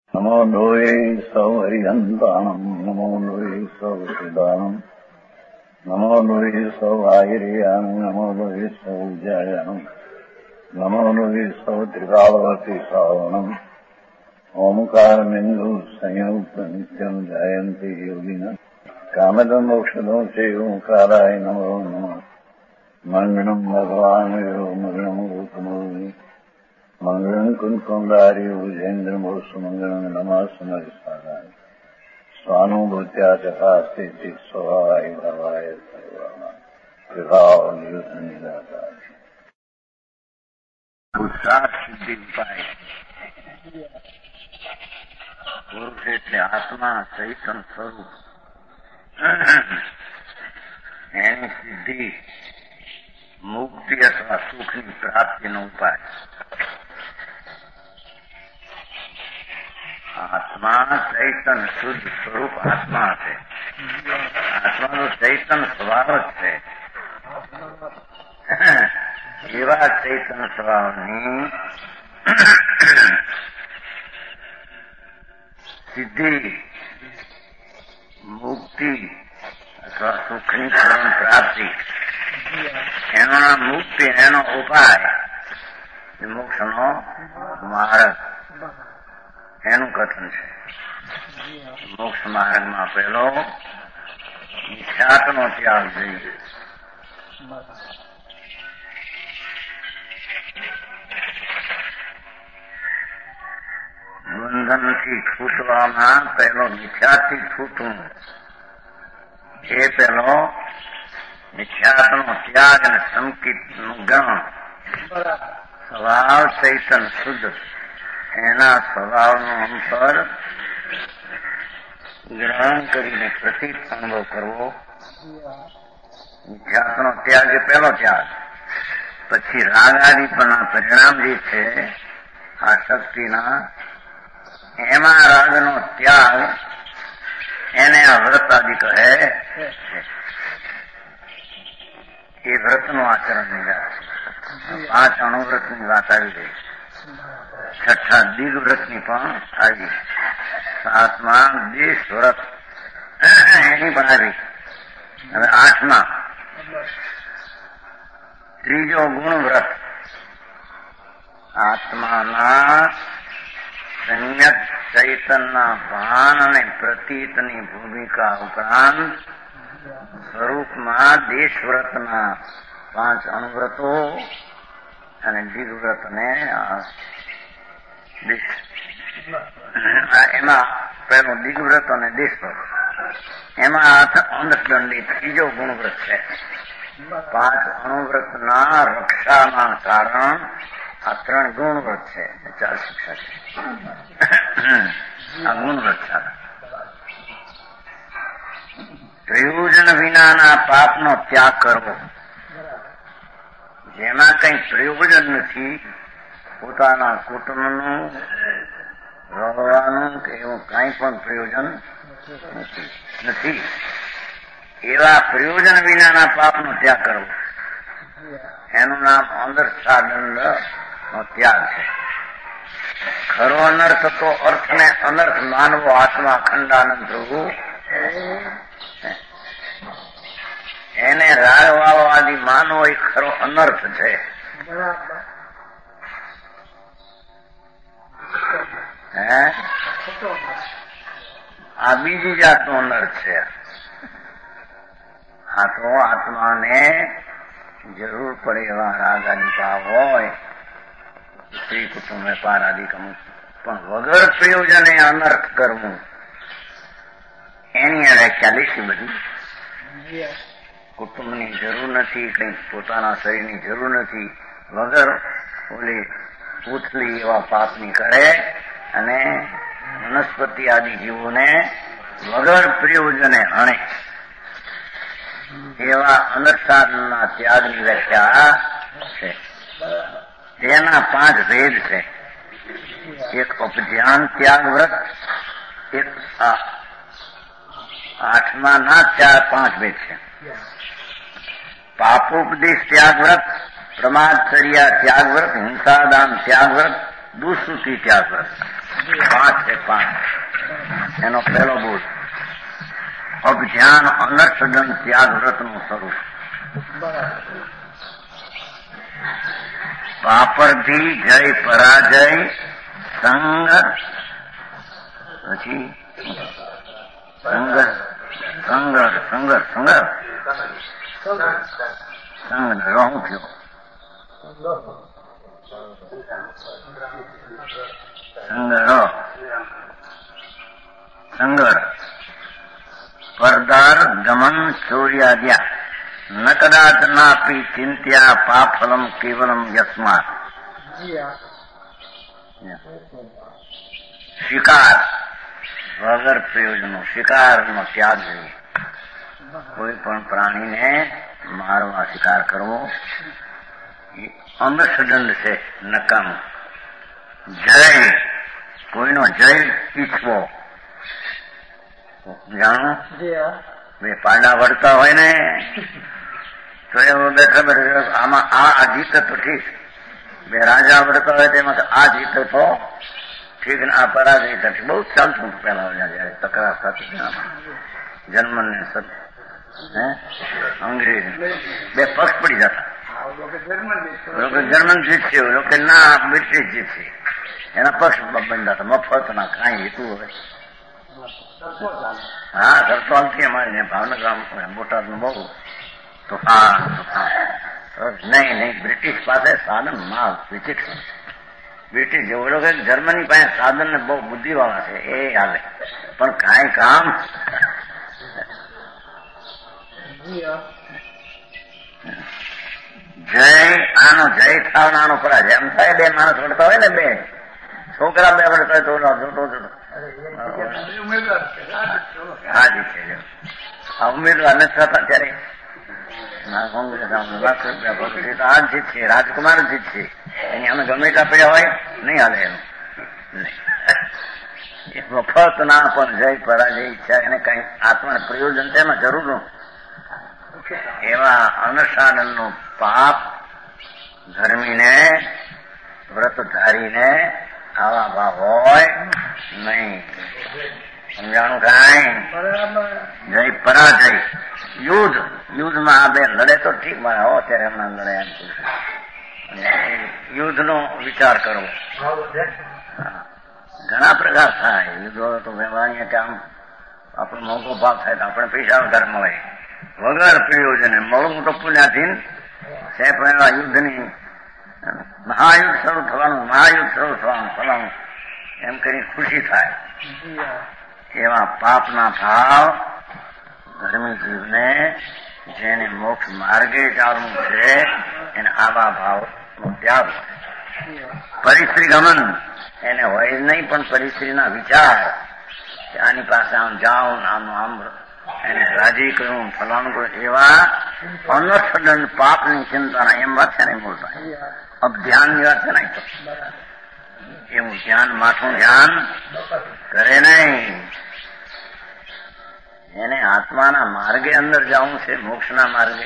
નમો લોહે સૌહરિહંતાણમ નમો લોહે સૌદાનમ નમો લોહે સૌઆયર્યામ નમો લોહે સૌજાયામ નમો લોહે સૌત્રિકાવતી સાવણમ ઓમકારમિંદુ સંયુક્ત નિત્યમ જાયંતિ યોગિના કામદમ મોક્ષદો છે ઓંકારાય નમો નમઃ મંગળમ ભગવાન મંગળમ ગૌતમોનિ મંગળમ કુંકુંડારી ભુજેન્દ્રમોષ મંગળમ નમાસમરિસારાય સ્વાનુભૂત્યા ચકાસ્તે સ્વભાવાય ભવાય સર્વમાં વિભાવ નિયુત નિરાકાર પુરુષાર્થ સિદ્ધિ ઉપાય. પુરુષ એટલે આત્મા ચૈતન સ્વરૂપ. એની સિદ્ધિ મુક્તિ અથવા સુખની પ્રાપ્તિનો ઉપાય. આત્મા ચૈતન શુદ્ધ સ્વરૂપ આત્મા છે. આત્માનો ચૈતન સ્વભાવ જ છે. એવા ચૈતન સ્વભાવની સિદ્ધિ મુક્તિ અથવા સુખની પરમ પ્રાપ્તિ એનો મુક્તિ એનો ઉપાય મોક્ષનો માર્ગ એનું કથન છે. મોક્ષ માર્ગમાં પહેલો મિથ્યાત્વનો ત્યાગ જોઈએ. બંધનથી છૂટવામાં પહેલો મિથ્યાથી છૂટવું એ પહેલો મિથ્યાત્વનો ત્યાગ અને સંકિતનું ગણ. સ્વભાવ ચૈતન શુદ્ધ એના સ્વભાવનો અંતર ગ્રહણ કરીને પ્રતિત અનુભવ કરવો. મિથ્યાત્વનો ત્યાગ એ પહેલો ત્યાગ. પછી રાગાદિપના પરિણામ જે છે આ શક્તિના એમાં રાગનો ત્યાગ એને આ વ્રત આદિ કહે. એ વ્રતનું આચરણ નહીં જાય. 5 અણુવ્રતની વાત આવી ગઈ. 6 દિગ્વ્રતની પણ આવી. 7માં દેશ વ્રત એની પણ આવી. હવે 8માં ત્રીજો ગુણ વ્રત. આત્માના સમ્યક ચૈતનના ભાન અને પ્રતીતની ભૂમિકા ઉપરાંત સ્વરૂપમાં દેશવ્રતના 5 અણુવ્રતો અને દિગ્વ્રત અને એમાં પહેલું દિગ્વ્રત અને દેશવ્રત એમાં અંધદંડી ત્રીજો ગુણવ્રત છે. 5 અણુવ્રતના રક્ષાના કારણ આ 3 ગુણવ્રત છે. 4 શિક્ષા છે. આ ગુણવ્રત છે. પ્રયોજન વિનાના પાપનો ત્યાગ કરવો. જેમાં કઈ પ્રયોજન નથી, પોતાના કુટુંબનું રહેવાનું કે એવું કઈ પણ પ્રયોજન નથી એવા પ્રયોજન વિનાના પાપનો ત્યાગ કરવો. એનું નામ અંધશ્રદ્ધાનો ત્યાગ છે. ખરો અનર્થ તો અર્થને અનર્થ માનવો આત્મા ખંડાનંદ પ્રભુ એને રાગવાળવાદી માનવો એ ખરો અનર્થ છે. આ બીજી જાતનો અનર્થ છે. આ તો આત્માને જરૂર પડે એવા રાગ આદિ ભાવ હોય, સ્ત્રી કુટુંબ વેપાર આદિ કમું, પણ વગર પ્રયોજને અનર્થ કરવું એની વ્યાખ્યા દેશી બધી. કુટુંબની જરૂર નથી, કંઈ પોતાના શરીરની જરૂર નથી, વગર ઓલી પૂતલી એવા પાપની કરે અને વનસ્પતિ આદિ જીવોને વગર પ્રયોજને હણે એવા અનર્થના ત્યાગની વ્યાખ્યા છે. તેના 5 ભેદ છે. એક ઉપધ્યાન ત્યાગ વ્રત, એક 8માં ના 5 ભેદ છે. પાપોપદેશ ત્યાગ વ્રત, પ્રમાદચર્યા ત્યાગ વ્રત, હિંસાદાન ત્યાગ વ્રત, દુષ્કૃતિ ત્યાગ વ્રત. પાંચ છે, પાંચ. એનો પહેલો બોધ અભ્યાન અનર્થદન ત્યાગ વ્રતનું સ્વરૂપ. પાપરથી જય પરાજય સંગ, પછી સંઘર્ષ સંઘર્ષ સંઘર્ષ સંઘર્ષ સંઘ રહું થયો. સંઘર્ષ સ્પર્ધાર ગમન ચોર્યાદ્યા ન કદાચ નાપી ચિંત્યા પાફલમ કેવલમ યસ્માત. શિકાર વગર પ્રયોજનો, શિકારનો ત્યાગ જોઈએ. કોઈ પણ પ્રાણીને મારવા, શિકાર કરવો એ અમૃતદંડ છે, નકામો. જય, કોઈનો જય ઈચ્છવો. જાણો બે પાડા વળતા હોય ને તો એવું બેઠા બેઠા આમાં આ જીત તો ઠીક, બે રાજા વળતા હોય તેમાં આ જીત તો ઠીક ને આ પરાજય તો ઠીક. બહુ ચાલતું પેલા જયારે તકરાર થતી જર્મન ને અંગ્રેજ બે પક્ષ પડી જતા. જર્મન જીતશે, લોકો ના બ્રિટિશ જીતશે, એના પક્ષ બંધાતા. મફત ના કાંઈ હેતુ હવે. હા, ઘરતો હાલતી અમારી ભાવનગર બોટાદનું બહુ તોફાન નહીં. બ્રિટિશ પાસે સાધન માલ વિચિત. બ્રિટિશ જેવો લોકો જર્મની પાસે સાધન ને બહુ બુદ્ધિવાળા છે, એ હાલે, પણ કાંઈ કામ. જય આનો જય થાવ આનો પરાજય. એમ થાય બે માણસ વળતા હોય ને, બે છોકરા બે વળતા હોય તો જોતો હાજી છે. આ ઉમેદવાર નથી થતા ત્યારે કોંગ્રેસ આ જીતશે, રાજકુમાર જીતશે, એની અમે ગમે ત્યાં પડ્યા હોય નહીં હાલે એનું. નહીં મફત ના પણ જય પરાજય ઈચ્છા એને કઈ આત્માને પ્રયોજન છે એમાં જરૂર. એવા અનુષ્ઠાનનું પાપ ધર્મીને, વ્રતધારીને આવા ભાવ હોય નહીં. સમજાણું કાંઈ? જય પરાજય. યુદ્ધમાં આ બે લડે તો ઠીક, મારે હો ત્યારે હમણાં લડે એમ. યુદ્ધનો વિચાર કરવો. ઘણા પ્રકાર થાય યુદ્ધો તો વ્યવહારીય કે આમ આપણો મોંઘો ભાવ થાય તો આપણે પૈસા વધારે મળે. વગર પ્રયોજને મળવું તો પુણ્યાધીન છે, પણ એવા યુદ્ધની મહાયુદ્ધ શરૂ થવાનું ફલાણું એમ કરી ખુશી થાય. એવા પાપના ભાવ ધર્મી જીવને, જેને મોક્ષ માર્ગે ચાલવું છે, એને આવા ભાવનો ત્યાગ હોય. પરિશ્રી ગમન એને હોય જ નહીં, પણ પરિશ્રીના વિચાર કે આની પાસે આમ જાઉં, આમનું આમ એને રાજી કર્યું, ફલાણું કર્યું, એવા અનર્થદંડ પાપની ચિંતાના એમ વાત છે ને બોલતા. અભ્યાનની વાત છે ને, એવું ધ્યાન, માથું ધ્યાન કરે નહીં. એને આત્માના માર્ગે અંદર જવું છે, મોક્ષના માર્ગે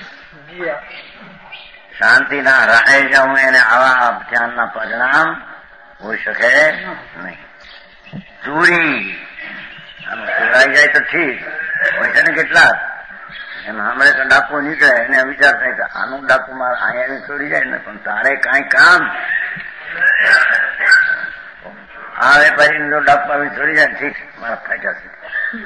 શાંતિના રાહે જવું. એને આવા ધ્યાનના પરિણામ હોઈ શકે નહીં. ચોરી ચોરાઈ જાય તો ઠીક હોય છે ને, કેટલાક એમ હમણે તો ડાકુ નીકળે, એને વિચાર થાય કે આનું ડાકુ મારે અહીંયા ચોરી જાય ને, પણ તારે કાંઈ કામ. આ વેપારી જો ડાકુ આવી ચોરી જાય ઠીક, મારા ફાયદા છે.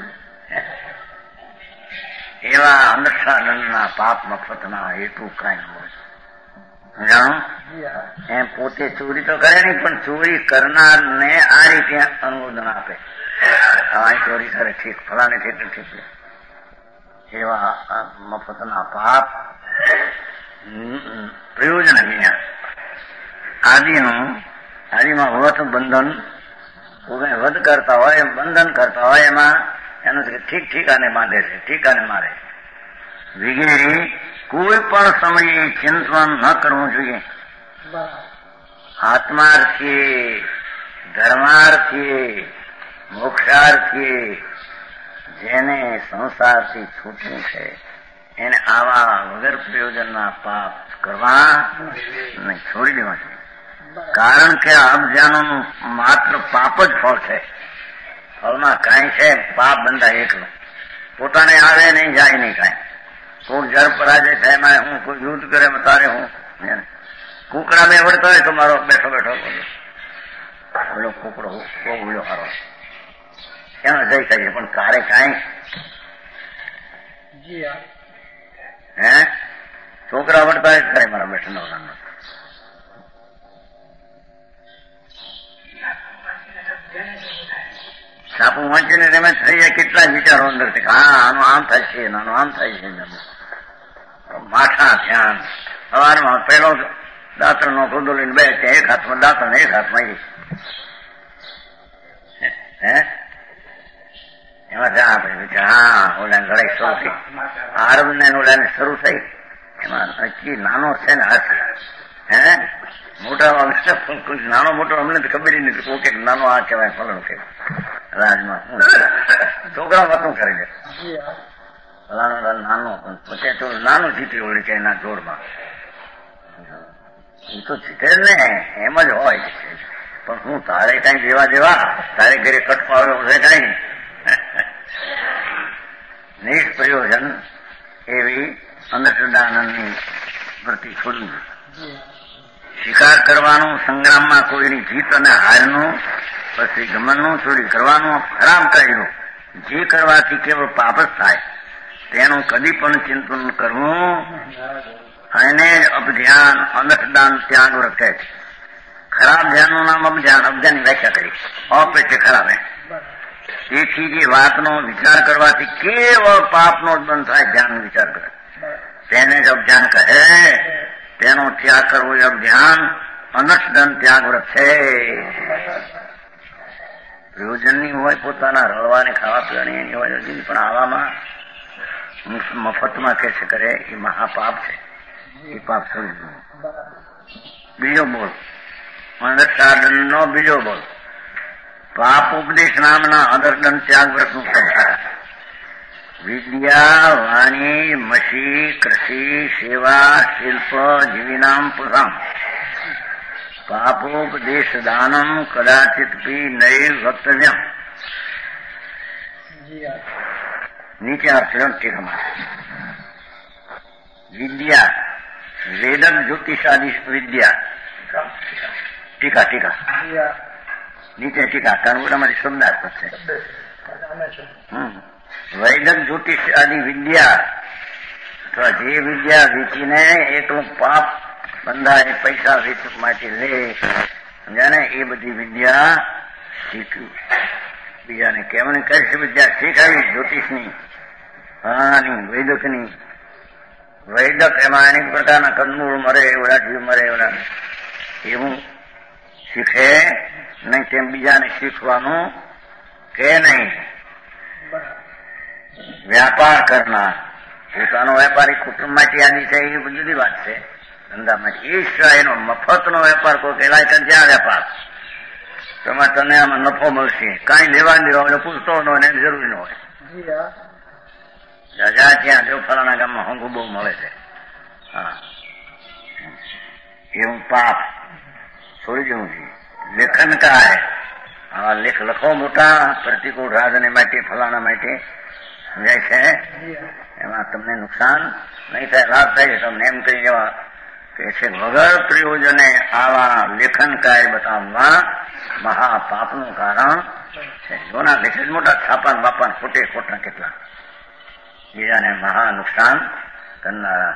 એવા અનુષ્ઠાનના પાપ મફતના હેતુ કાંઈ ન હોય. જાણો એમ પોતે ચોરી તો કરે નહીં, પણ ચોરી કરનારને આ રીતે અનુમોદન આપે. આ ચોરી કરે ઠીક, ફલાને ઠીક ઠીક. એવા મફતના પાપ પ્રયોજન વિના આદિમાં વ્રત બંધન વધ કરતા હોય, બંધન કરતા હોય, એમાં એનું ઠીક ઠીકાને બાંધે છે, ઠીકાને મારે વગેરે. કોઈ પણ સમયે ચિંતન ન કરવું જોઈએ. આત્માર્થીએ, ધર્માર્થીએ, મોક્ષાર્થીએ, જેને સંસારથી છૂટવું છે, એને આવા વગર પ્રયોજનના પાપ કરવા નહીં, છોડી દેવા જોઈએ. કારણ કે અબજાનોનું માત્ર પાપ જ ફળ છે. ફળમાં કાંઈ છે પાપ બંધા એકલું, પોતાને આવે નહીં જાય નહીં કાંઈ. કોઈ જળ પરાજય થાય એમાં હું, કોઈ યુદ્ધ કરે તારે હું. કુકડા બે વળતા હોય તો મારો બેઠો બેઠો ઓલો કુકડો બહુ ઉલો હારો એનો જઈ શકે, પણ તારે કાંઈ હે છોકરા વળતા હોય તારે મારા બેઠો નવરાનો છાપું વાંચીને તમે થઈ જાય કેટલા વિચારો અંદર થી. હા આનું આમ થાય છે, આનું આમ થાય છે. માથા ધ્યાન સવારમાં પેલો દાંતણ નો ખુદો લઈને બે એક હાથમાં દાંતણ એક હાથમાં હે એમાં ત્યાં આપણે વિચાર હા ઓલા લડાઈ શરૂ થઈ આરબ ને ઓલાને શરૂ થઈ એમાં નક્કી નાનો છે ને હાથી હે મોટા નાનો મોટો અમને તો ખબર નથી. કોકે નાનો આ કહેવાય ફલણ કે રાજમાં છોકરા વાતું કરી દે ફલાણો નાનો પછી તો નાનું જીતી ઓળી કે એના જોરમાં એ તો જીતે ને એમ જ હોય. પણ હું તારે કઈ દેવા તારે ઘરે કટપાવે છે કઈ નિષ્પ્રયોજન એવી અંધશ્રદ્ધાનંદની વૃત્તિ છોડી. શિકાર કરવાનું, સંગ્રામમાં કોઈની જીત અને હારનું, પછી ગમનનું ચોરી કરવાનું હરામ કર્યું. જે કરવાથી કેવળ પાપ જ થાય તેનું કદી પણ ચિંતન કરવું એને જ અપધ્યાન અંધશ્રદ્ધાન ત્યાગ રખે છે. ખરાબ ધ્યાનનું નામ અપધ્યાન, અપધ્યાનની વ્યાખ્યા કરી અપ એટલે ખરાબ. તેથી જે વાતનો વિચાર કરવાથી કેવળ પાપનો જ બંધ થાય, ધ્યાનનો વિચાર કરે તેને જ અપધ્યાન કહે. તેનો ત્યાગ કરવો એ અપધ્યાન અનર્થધન ત્યાગ વ્રત છે. પ્રયોજનની હોય પોતાના રળવાની ખાવા પીવાની એની હોય પણ આવામાં મફતમાં કે છે કરે એ મહાપાપ છે. એ પાપ સમજવું. બીજો બોલ અંધશ્રદ્ધાનો બીજો બોલ પાપ ઉપદેશ નામના અનર્થધન ત્યાગ વ્રતનું સંસાર. વિદ્યા વાણી મસી કૃષિ સેવા શિલ્પ જીવિનામ પુષામ પાપોપદેશ દાનમ કદાચિત પી નૈવ વક્તવ્યમ. નીચે ટીકામાં વિદ્યા વેદક જ્યોતિષાદી વિદ્યા ટીકા નીચે ટીકા કારણ અમારી શબ્દાર્થ છે. વૈદક જ્યોતિષ આદિ વિદ્યા અથવા જે વિદ્યા વીચીને એકલું પાપ બંધાય પૈસા વેચ માટે લે સમજાને એ બધી વિદ્યા શીખવી. બીજાને કેમની કઈ વિદ્યા શીખાવી જ્યોતિષની આની વૈદકની. વૈદક એમાં અનેક પ્રકારના કંદમૂળ મરે એવડા જીવ મરે એવડા એવું શીખે નહીં. તેમ બીજાને શીખવાનું કે નહીં. વ્યાપાર કરનાર પોતાનો વેપારી કુટુંબમાંથી આદિ છે એ જુદી વાત છે. ધંધામાંથી એ સિવાય એનો મફતનો વેપાર કોઈ કહેવાય કે જ્યાં વેપાર તેમાં તને આમાં નફો મળશે કાંઈ લેવા નહીં હોય પૂછતો ન હોય એની જરૂર ન હોય. રાજા ત્યાં જો ફલાણા ગામમાં હોંગું બહુ મળે છે. હા એવું પાપ છોડી દેવું છે. લેખન કાય આવા લેખ લખો મોટા પ્રતિકૂળ રાજને માટે ફલાણા માટે સમજાય છે. એમાં તમને નુકસાન નહીં થાય, લાભ થાય. તમને એમ કહી જવા કે છે વગર પ્રયોજને આવા લેખન કાર્ય બતાવવા મહાપાપનું કારણ છે. જોના લેખે જ મોટા છાપાન બાપાન ખોટે ખોટા કેટલા બીજાને મહા નુકસાન કરનારા.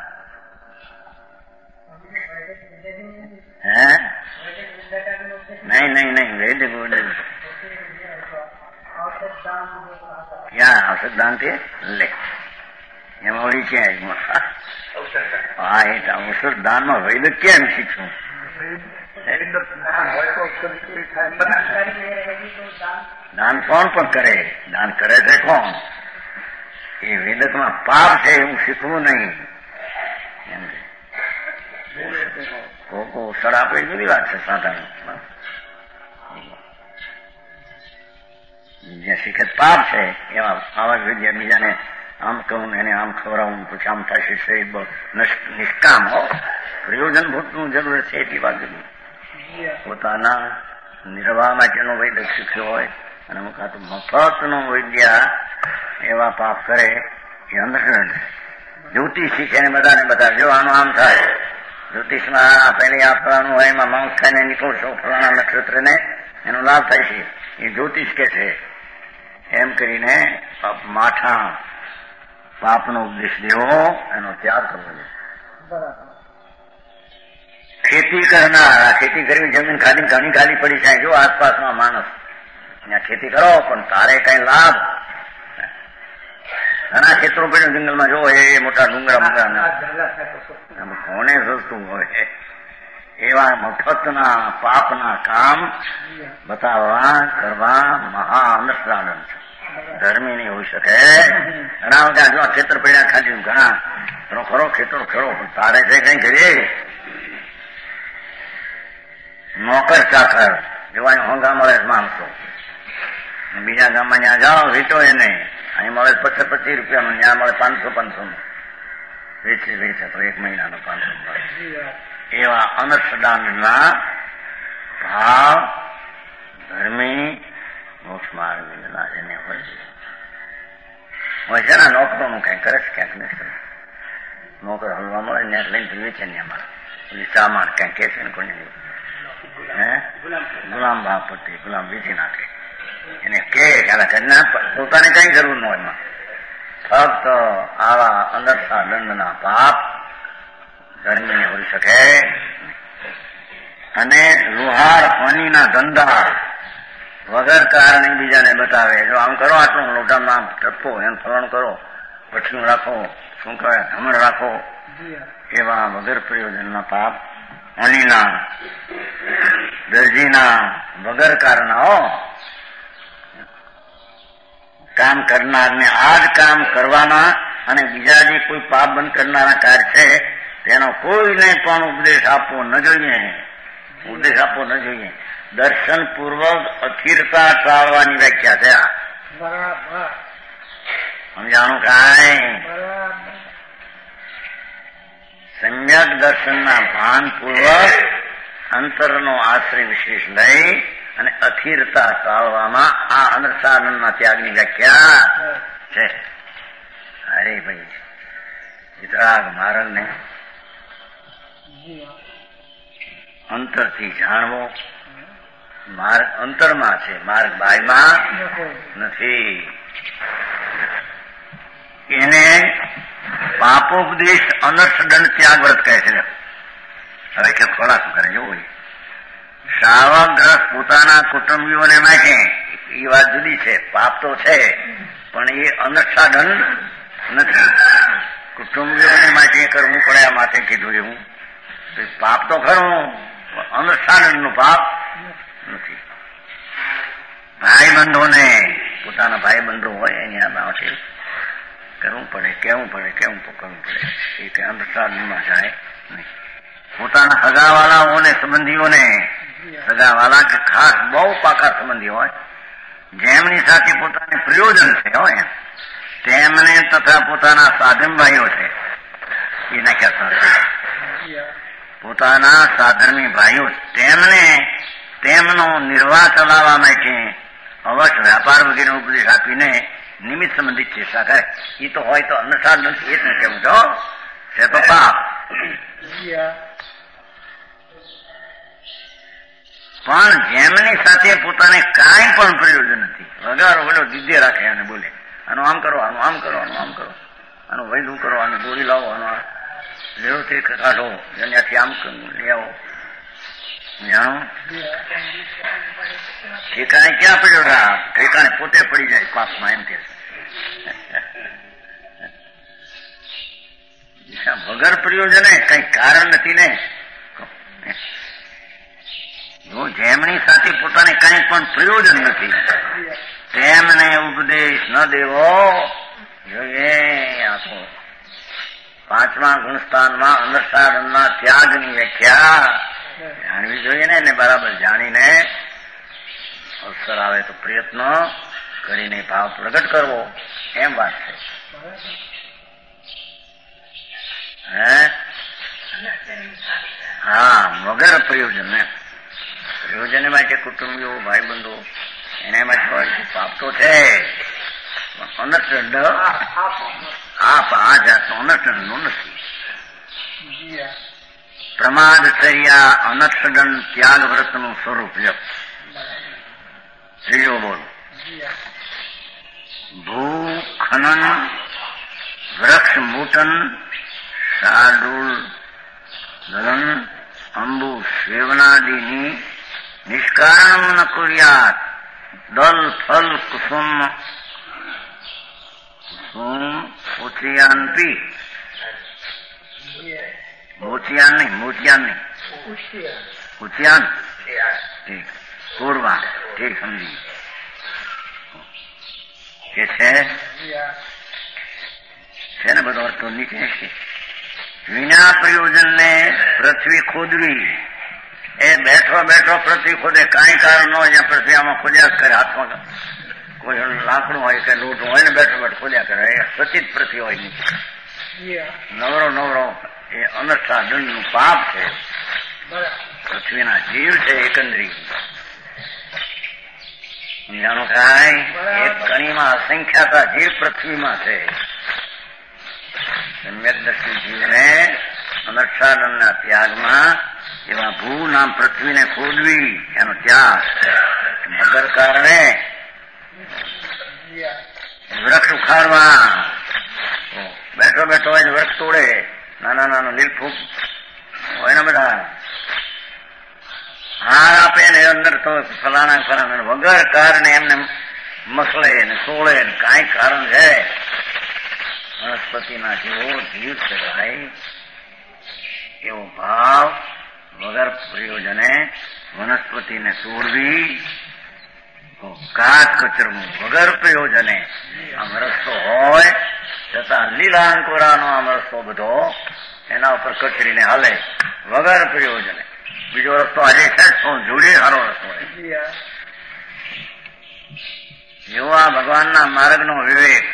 હે નહીં વૈદિક ક્યાં ઔષધ દાન તે લે એમાં ઓળી ક્યાં હા એ ઔષધ દાનમાં વૈદક કેમ શીખશું? દાન કોણ પણ કરે, દાન કરે છે કોણ? એ વેદકમાં પાપ છે એવું શીખવું નહીં. કોકો સર આપે જુદી વાત છે. સાધારણ જ્યાં શીખે પાપ છે એવા આવા વિદ્યા બીજાને આમ કહું એને આમ ખવડાવું પછી આમ થશે નિષ્કામ હો પ્રયોજન ભૂતનું જરૂર છે એટલી વાત જુદી. પોતાના નિર્વાહ માટેનો વૈદ્ય શીખ્યો હોય અને મુખાત મફતનું વૈદ્યા એવા પાપ કરે એ અંધશ્રદ્ધા. જ્યોતિષ શીખે ને બધાને બતાવે આનું આમ થાય. જ્યોતિષમાં પહેલી આપવાનું હોય એમાં માંસ ખાઈને નીકળશો ફલાણા નક્ષત્રને એનો લાભ થાય છે એ જ્યોતિષ કે છે. એમ કરીને માઠા પાપનો ઉપદેશ દેવો એનો ત્યાગ કરવો જોઈએ. ખેતી કરનાર ખેતી કરવી જમીન ખાલી ઘણી ખાલી પડી જાય. જો આસપાસમાં માણસ ત્યાં ખેતી કરો પણ તારે કઈ લાભ ઘણા ખેતરો પડ્યું જંગલમાં જો એ મોટા ડુંગરા કોને સસ્તું હોય એવા મફતના પાપના કામ બતાવવા કરવા મહા અંધશ્રદ્ધા છે. ધર્મી નહીં હોઈ શકે. ઘણા બધા જો ખેતર પડ્યા ખાલી ઘણા ખરો ખેતરો ખરો પણ તારે છે કઈ કરીએ. નોકર ચાકર જોવા હોંગા મળે માણસો બીજા ગામમાં ત્યાં જાઓ વેચો એ નહીં. અહીં મળે 25 રૂપિયાનું ત્યાં મળે 500 નું વેચે તો 1 મહિનાનો 500 મળે. એવા અંધશ્રદ્ધાના ભાવ ધર્મી મોક્ષ માર્ગ એને હોય છે ને. નોકરોનું કઈ કરે છે ક્યાંક નહીં કરે. નોકર હલવા મળે ને લઈને વેચે ને એમાં સામાન ક્યાંક કે છે ને કોઈ ગુલામ ભાવ પરથી ગુલામ વેચી નાખે. એને કે પોતાને કઈ જરૂર ન હોય એમાં. ફક્ત આવા અંધશ્રદ્ધા દંડના પાપ ધર્મીને હોઈ શકે. અને લુહાર પાણીના ધંધા વગર કારણે બીજાને બતાવે જો આમ કરો આટલું લોટામાં આમ ટપકો એમ ફલણ કરો પઠિયું રાખો શું કહેવાય હમણ રાખો એવા વગર પ્રયોજનના પાપ અણીના દરજીના વગર કારણો કામ કરનારને આ જ કામ કરવાના અને બીજા જે કોઈ પાપ બંધ કરનારા કાર્ય છે તેનો કોઈને પણ ઉપદેશ આપવો ન જોઈએ. ઉપદેશ આપવો ન જોઈએ. દર્શન પૂર્વક અસ્થિરતા ટાળવાની વ્યાખ્યા છે આ. સમજાણું કાંઈ? સમ્યક દર્શનના ભાન પૂર્વક અંતરનો આશ્રય વિશેષ લઈ અને અસ્થિરતા ટાળવામાં આ અંધશ્રદ્ધાના ત્યાગની વ્યાખ્યા છે. અરે ભાઈ વિતરાગ માર્ગને અંતરથી જાણવો. માર્ગ અંતરમાં છે, માર્ગ બાયમાં નથી. એને પાપોપદેશ અનર્થદંડ ત્યાગ વ્રત કહે છે. હવે કે ખોરાક કરે જોવું શ્રાવક ગ્રસ્ત પોતાના કુટુંબીઓને માટે એ વાત જુદી છે. પાપ તો છે પણ એ અનર્થદંડ નથી. કુટુંબીઓને માટે કરવું પડે આ માટે કીધું એવું. પાપ તો ખરું અનર્થદંડનું પાપ નથી. ભાઈ બંધોને પોતાના ભાઈ બંધો હોય એની આ બાબતે કરવું પડે, કેવું પડે, કેવું કરવું પડે. એ કઈ અંધશ્રદ્ધામાં જાય નહીં. પોતાના સગાવાલાઓને સંબંધીઓને સગાવાલા કે ખાસ બહુ પાકા સંબંધી હોય જેમની સાથે પોતાને પ્રયોજન છે હોય તેમને તથા પોતાના સાધન ભાઈઓ છે એના ક્યાં પોતાના સાધર્મી ભાઈઓ તેમને તેમનો નિર્વાહ ચલાવવા માટે અવશ્ય વ્યાપાર વગેરે ઉપદેશ આપીને નિમિત્ત સંબંધિત ચેષ્ટા કરે. એ તો હોય તો અનુસાર નથી. એ જ ને કેવું છો છે તો પાપ. પણ જેમની સાથે પોતાને કાંઈ પણ પ્રયોજન નથી વગર ઓલો દિદ્ય રાખે અને બોલે આનું આમ કરો, આનું આમ કરો, આનું આમ કરો, આનું વૈધું કરો, આની ગોળી લાવો, આનો વ્યવસ્થિત કાઢો, ત્યાંથી આમ લઈ આવો. જાણો ઠેકાણે ક્યાં પડ્યો રહ્યા? ઠેકાણે પોતે પડી જાય પાપમાં. એમ કે વગર પ્રયોજને કઈ કારણ નથી ને. જો જેમની સાથે પોતાને કઈ પણ પ્રયોજન નથી તેમને ઉપદેશ ન દેવો જોઈએ. આખો 5મા ગુણસ્થાનમાં અંધશ્રદ્ધાના ત્યાગની વ્યાખ્યા જાણવી જોઈએ ને. એને બરાબર જાણીને અવસર આવે તો પ્રયત્ન કરીને ભાવ પ્રગટ કરવો એમ વાત છે. હા, વગર પ્રયોજન ને પ્રયોજન માટે કુટુંબીઓ ભાઈબંધો એના માટે હોય પાપ તો છે અનર્થદંડ આ જાતનો અનર્થદંડનો નથી. પ્રમાદચર્યા અનર્થદંડ ત્યાગ વ્રતનું સ્વરૂપ લ્યો. ત્રીજો બોલો. ભૂ ખનન વૃક્ષ મૂટન શાર્દૂલ દલન અંબુ સેવનાદિની નિષ્કારણ ન કુર્યાત. દલ ફલ કુસુમ મોચિયાન પી મોચિયાન નહીં ઉચિયાન ઠીક પૂર્વા ઠીક સમજી કે છે ને બધો અર્થો નીચે છે. વિના પ્રયોજન ને પૃથ્વી ખોદવી એ બેઠો બેઠો પૃથ્વી ખોદે કાંઈ કારણ ન હોય જ્યાં પૃથ્વી આમાં ખોદ્યા કરે હાથમાં કોઈ લાકડું હોય કે લોટું હોય ને બેઠો બેઠો ખોદ્યા કરે એ સચિત પૃથ્વી હોય નીચે નવરો એ અનર્થા દંડનું પાપ છે. પૃથ્વીના જીવ છે એકંદરી સમજાણું થાય. એક કણીમાં અસંખ્યાતા જીવ પૃથ્વીમાં છે. સમ્યકદર્શી જીવને અનર્થાદંડના ત્યાગમાં એવા ભૂ નામ પૃથ્વીને ખોદવી એનો ત્યાગ. મગર કારણે વૃક્ષ ઉખાડવા બેઠો બેઠો હોય વૃક્ષ તોડે નાના નાના લીલફૂક હોય ને બધા હાર આપે ને અંદર તો ફલાણા વગર કારણે એમને મસળે ને તોડે ને કાંઈ કારણ છે. વનસ્પતિના જેવો જીવ કરાય એવો ભાવ વગર પ્રયોજને વનસ્પતિને તોડવી કાચ કચરવું વગર પ્રયોજને આમ રસ્તો હોય છતાં લીલા અંકુરાનો આમ રસ્તો બધો એના ઉપર કચરીને હાલે વગર પ્રયોજને. બીજો રસ્તો આજે છે શું જોડે સારો રસ્તો હોય. જેવો આ ભગવાનના માર્ગનો વિવેક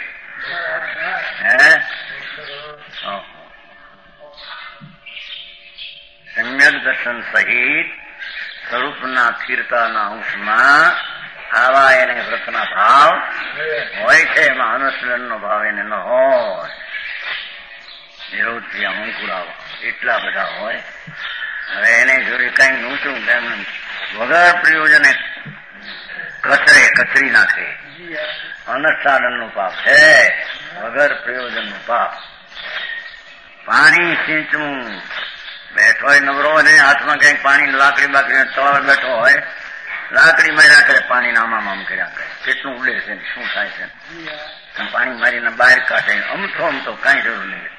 સમ્યક દર્શન સહિત સ્વરૂપના સ્થિરતાના અંશમાં આવા એને વ્રતના ભાવ હોય છે. એમાં અનુસરણનો ભાવ એને ન હોય. નિરોધથી અંકુરાવા એટલા બધા હોય. હવે એને જોડે કઈ ઊંચું તેમ વગર પ્રયોજને કચરી નાખે. અનર્થાદંડનું પાપ છે. વગર પ્રયોજનનું પાપ. પાણી સિંચવું બેઠો હોય નવરો અને હાથમાં કઈક પાણી લાકડી બાકડી તળાવે બેઠો હોય લાકડી માર્યા કરે પાણી આમામ આમ કર્યા કરે કેટલું ઉડે છે શું થાય છે. પાણી મારીને બહાર કાઢે અમથો અમથો કઈ જરૂર નહીં.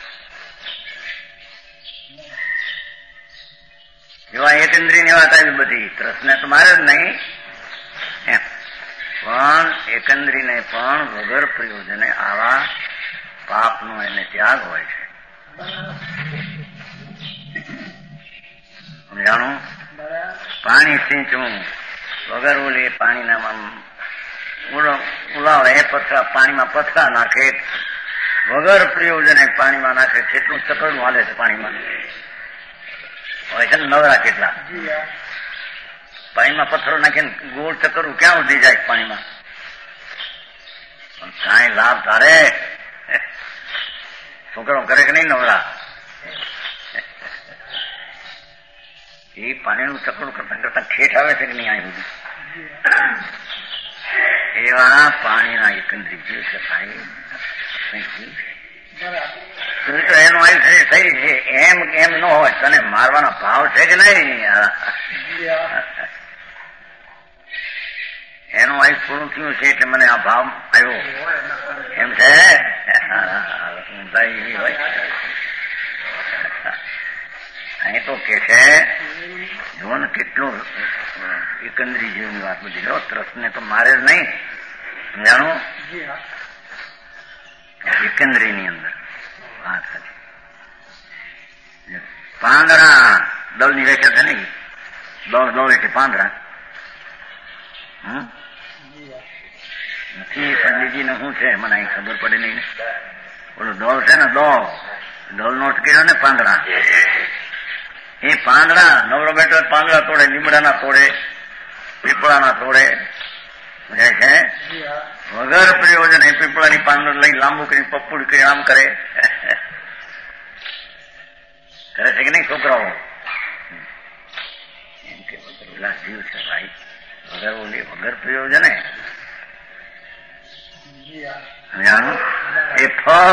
એવા એકંદ્રીની વાત આવી બધી તરસને તો મારે જ નહીં એમ પણ એકંદ્રીને પણ વગર પ્રયોજને આવા પાપનો એને ત્યાગ હોય છે. સમજાણું. પાણી સિંચવું વગર ઓલી પાણીના ઉલાવે એ પથરા પાણીમાં પથરા નાખે વગર પ્રયોજને પાણીમાં નાખે કેટલું ચકડું હાલે છે પાણીમાં હોય છે ને નવરા કેટલા પાણીમાં પથ્થરો નાખીને ગોળ ચકરવું ક્યાં ઉધી જાય પાણીમાં. પણ કાંઈ લાભ તારે છોકરો કરે કે નહીં નવરા એ પાણીનું ચકડું કરતા કરતા ઠેઠ આવે છે કે નહીં અહીં સુધી. એવા પાણીના એકંદરી જીવ છે ભાઈ એનું આયુ થઈ છે એમ એમ ન હોય તને મારવાના ભાવ છે કે નહીં એનું આયુ પૂરું થયું છે એટલે મને આ ભાવ આવ્યો એમ છે. અહીં તો કે છે જુઓ ને કેટલું એકંદરી જીવની વાત બધી લો ત્રસને તો મારે જ નહીં સમજાણું. એકંદરીની અંદર વાત હતી. પાંદડા દળની વ્યાખ્યા છે ને દળ એટલે પાંદડા નથી પણ બીજીને શું છે મને અહીં ખબર પડે નહીં. ઓલું દળ છે ને દળ નો કર્યો ને પાંદડા એ પાંદડા નવરો બેઠો પાંદડા તોડે, લીમડાના તોડે, પીપળાના તોડે, સમજાય છે? વગર પ્રયોજન એ પીપળાની પાંદડા લઈ લાંબુ કરી પપ્પુડ કરી આમ કરે કરે છે કે નહીં છોકરાઓ? એમ કે પેલા જીવ છે ભાઈ વગર બોલી વગર પ્રયોજન એ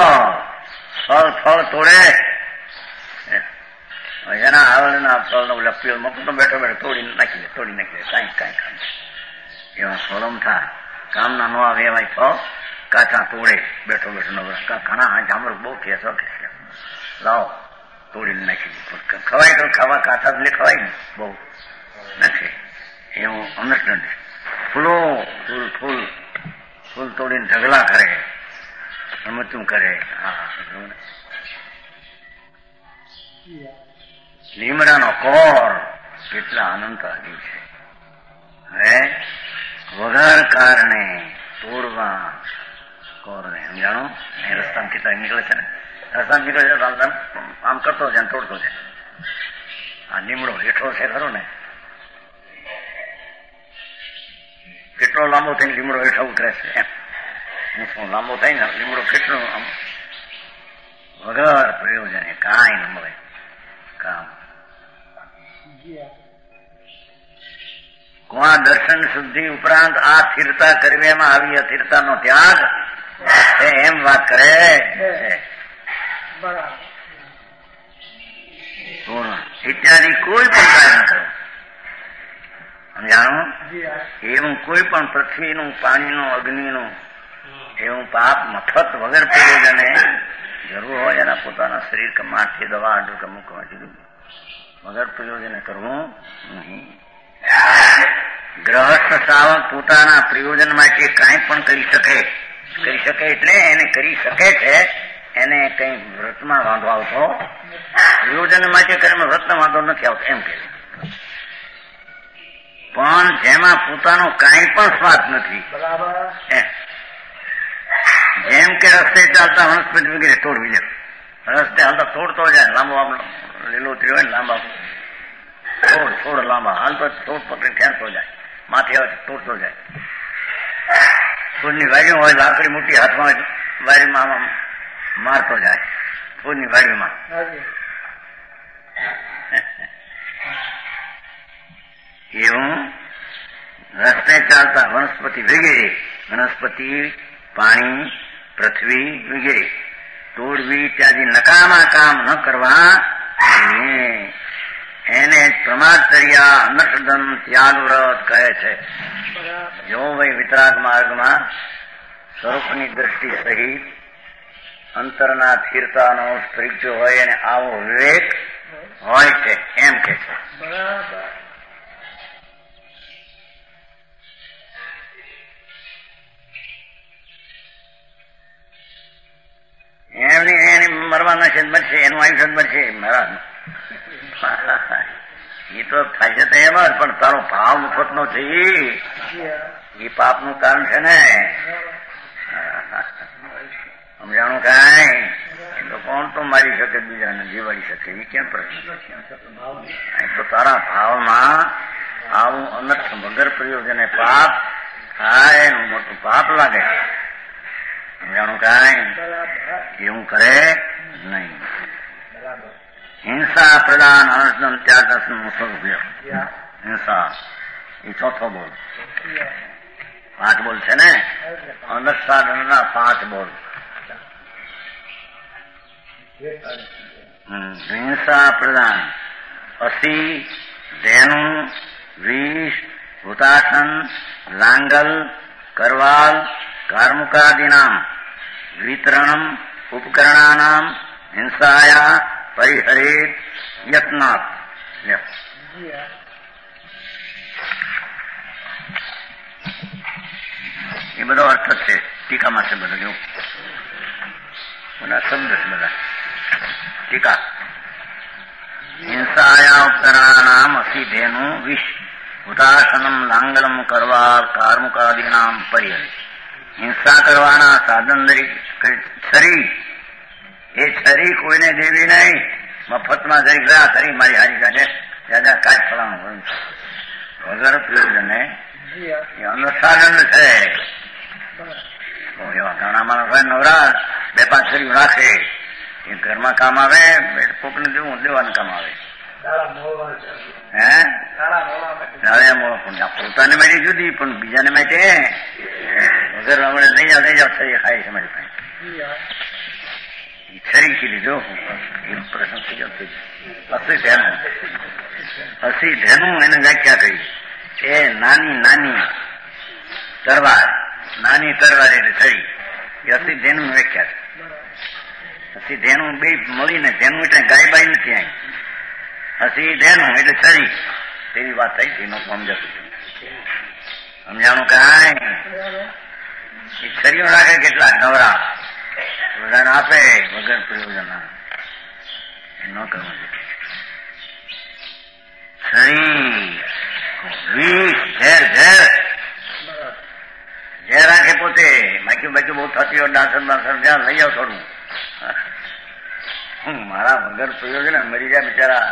ફળ તોડે એના આવડના ફળનો લપીઓ મકતો બેઠો તોડી નાખી દે કાંઈ એવા ફળમ થાય કામના ન આવે એવા ફળ કાચા તોડે બેઠો નવરા ઘણા જામર બહુ કેસો કે લાવો તોડીને નાખી દે ખવાય તો ખાવા કાચા એટલે ખવાય ને બહુ નથી એવું અન્ડરસ્ટેન્ડ. ફૂલ તોડીને ઢગલા કરે રમતું કરે. લીમડાનો કોર કેટલા અનંત આદિ છે. હવે વગર કારણે તોડવા કોરને સમજાણો એ રસ્તામાં કેટલા નીકળે છે ને રસ્તામાં નીકળે છે આમ કરતો જાય તોડતો જાય. આ લીમડો હેઠો છે ખરો ને કેટલો લાંબો થઈને લીમડો હેઠો ઉતરે છે એમ શું લાંબો થાય ને લીમડો કેટલો આમ વગર પ્રયોજન કાંઈ ન મળે કામ. કુવા દર્શન શુદ્ધિ ઉપરાંત આ સ્થિરતા કરવામાં આવી અસ્થિરતાનો ત્યાગ એમ વાત કરે ઇત્યાદિ કોઈ પણ કાર્ય ન કરો. સમજાણું? એવું કોઈ પણ પૃથ્વીનું પાણીનું અગ્નિનું એવું પાપ મફત વગર પ્રયોજને જરૂર હોય એના પોતાના શરીર કે માથે દવા આડું કે મૂકવા જેવું વગર પ્રયોજને કરવું નહીં. ગ્રહસ્થ શ્રાવક પોતાના પ્રયોજન માટે કાંઈ પણ કરી શકે એટલે એને કરી શકે છે. એને કઈ વ્રતમાં વાંધો આવતો પ્રયોજન માટે કરીને વ્રતમાં વાંધો નથી આવતો એમ કે. પણ જેમાં પોતાનો કાંઈ પણ સ્વાદ નથી જેમ કે રસ્તે ચાલતા વનસ્પતિ વગેરે તોડવી જાય રસ્તે હાલતા તોડતો જાય લાંબો લીલોતરી હોય ને લાંબા થોડ લાંબા હાલતો થોડ પકડી ખેંચતો જાય માથે આવે તોડતો જાય. ફૂલની વાડીઓ હોય લાકડી મોટી હાથમાં વાડીમાં મારતો જાય ફૂલની વાડીમાં. એવું રસ્તે ચાલતા વનસ્પતિ પાણી પૃથ્વી વગેરે તોડવી ત્યાંથી નકામા કામ ન કરવા એને પ્રમાદચર્યા અનર્ષદન ત્યાગ વ્રત કહે છે. જો ભાઈ વિતરાગ માર્ગમાં સ્વરૂપની દ્રષ્ટિ સહિત અંતરના સ્થિરતાનો સ્ત્રીજો હોય અને આવો વિવેક હોય છે એમ કે છે. એની મરવાના છે બનશે એનું આયુષ્ય બનશે મહારાજ એ તો થાય છે એમ જ પણ તારો ભાવ મુફત નો છે એ પાપ નું કારણ છે ને સમજાણું કાંઈ એ તો કોણ તો મારી શકે બીજાને જીવાડી શકે એ કેમ પ્રશ્ન તો તારા ભાવમાં આવું અનર્થ વગર પ્રયોજને પાપ થાય એનું મોટું પાપ લાગે છે. સમજાણું કાંઈ એવું કરે નહીં. હિંસા પ્રદાન અનર્થન ત્યાગ સ્વરૂપ હિંસા એ ચોથો બોલ 5 બોલ છે ને અનર્થના 5 બોલ. હિંસા પ્રદાન અસી ધેનુ વિષ હુતાસન લાંગલ કરવાલ કાર્મુકાદીનામ વિતરણમ ઉપકરણાનામ હિંસાયા પરિહરેત યત્નાત. એ બધો અર્થ છે ટીકામાં છે બધો જો બધા શબ્દ છે બધા ટીકા. હિંસાયા ઉપકરણાનામ અસીધેનું વિષ હુતાસનમ લાંગલમ કરવાલ કાર્મુકાદીનામ પરિહરે. હિંસા કરવાના સાધન છરી એ છરી કોઈને દેવી નહીં મફતમાં જઈ ગયા ધરી મારી હારી કાઢે દાદા કાઢ ફલાણું વગર પ્રયોજને એ અનુસાધન છે. એવા ઘણા માણસો નવરા 2-5 છરીઓ રાખે એ ઘરમાં કામ આવે, કોકને દેવાનું કામ આવે. પોતાને માટે જુદી પણ બીજાને માટે વગર હમણે લઈ જાવ છરી ખાય છે મારી પાસે છરી કીધી જો એ પ્રશ્ન થઈ ગયો. અસી ધેનું એને વ્યાખ્યા કરી એ નાની તરવાર, નાની તરવાર એટલે છરી એ અસી ધેનું વ્યાખ્યા છે. અસી ધેનું બે મળીને ધેનું એટલે ગાય બાય નથી આવી. હસી ધેનું એટલે છરી તેવી વાત થઈ હતી. સમજાણું કાંઈ એ છરીઓ રાખે કેટલા નવરા બધાને આપે વગર પ્રયોજન ન કરવું. છરી વિષ ઝેર રાખે પોતે બાકી બહુ થતી હોય ડાસર જ્યાં લઈ જાવ થોડું મારા વગર પ્રયોજન મરી જાય બિચારા.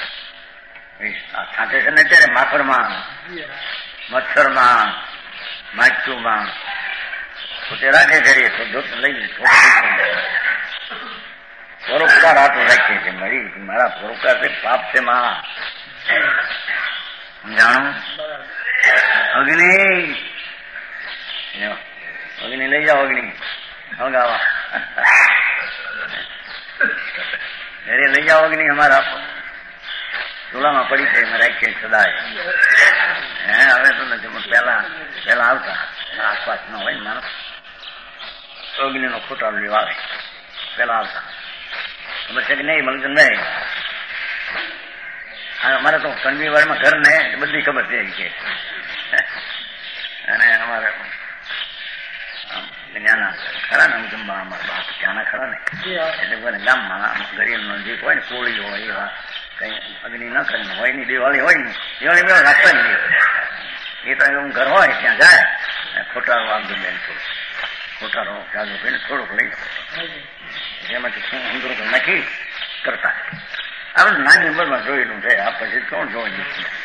છાંટે છે ને ત્યારે માખડમાં, મચ્છરમાં, માછુમાં પોતે રાખે કરીએ તો લઈ પરોપકાર હાથો રાખીએ છીએ. મારા પરોપકાર છે પાપ છે માં. સમજાણું? અગ્નિ લઈ જાઓ. અગ્નિ હગાવા ઘરે લઈ જાઓ. અગ્નિ અમારા ચૂલામાં પડી છે અમે રાખીએ સદાય. હવે તો નથી પેલા આવતા આસપાસ ન હોય માણસ અગ્નિ નો ખોટાડો લેવા આવે પેલા આવતા ખબર છે કે નહીં? મગજન નહીં. અમારે તો કણવી વાળમાં ઘર ને બધી ખબર છે કે અને અમારે ત્યાંના ખરા ને જમવા અમારા બાપ ત્યાંના ખરા ને એટલે ગામમાં ગરીબ નો જે હોય ને કોળી હોય એવા કઈ અગ્નિ ન કરીને હોય ની દિવાળી હોય ને દિવાળી મેળો રાખતા ને એ તો એવું ઘર હોય ત્યાં જાય ખોટારો આપજો બેન થોડું ખોટારો જાજો કરીને થોડુંક લઈ એમાંથી શું અંદરો નાખી કરતા. આપણે નાની ઉંમરમાં જોયેલું છે. આ પછી કોણ જોઈ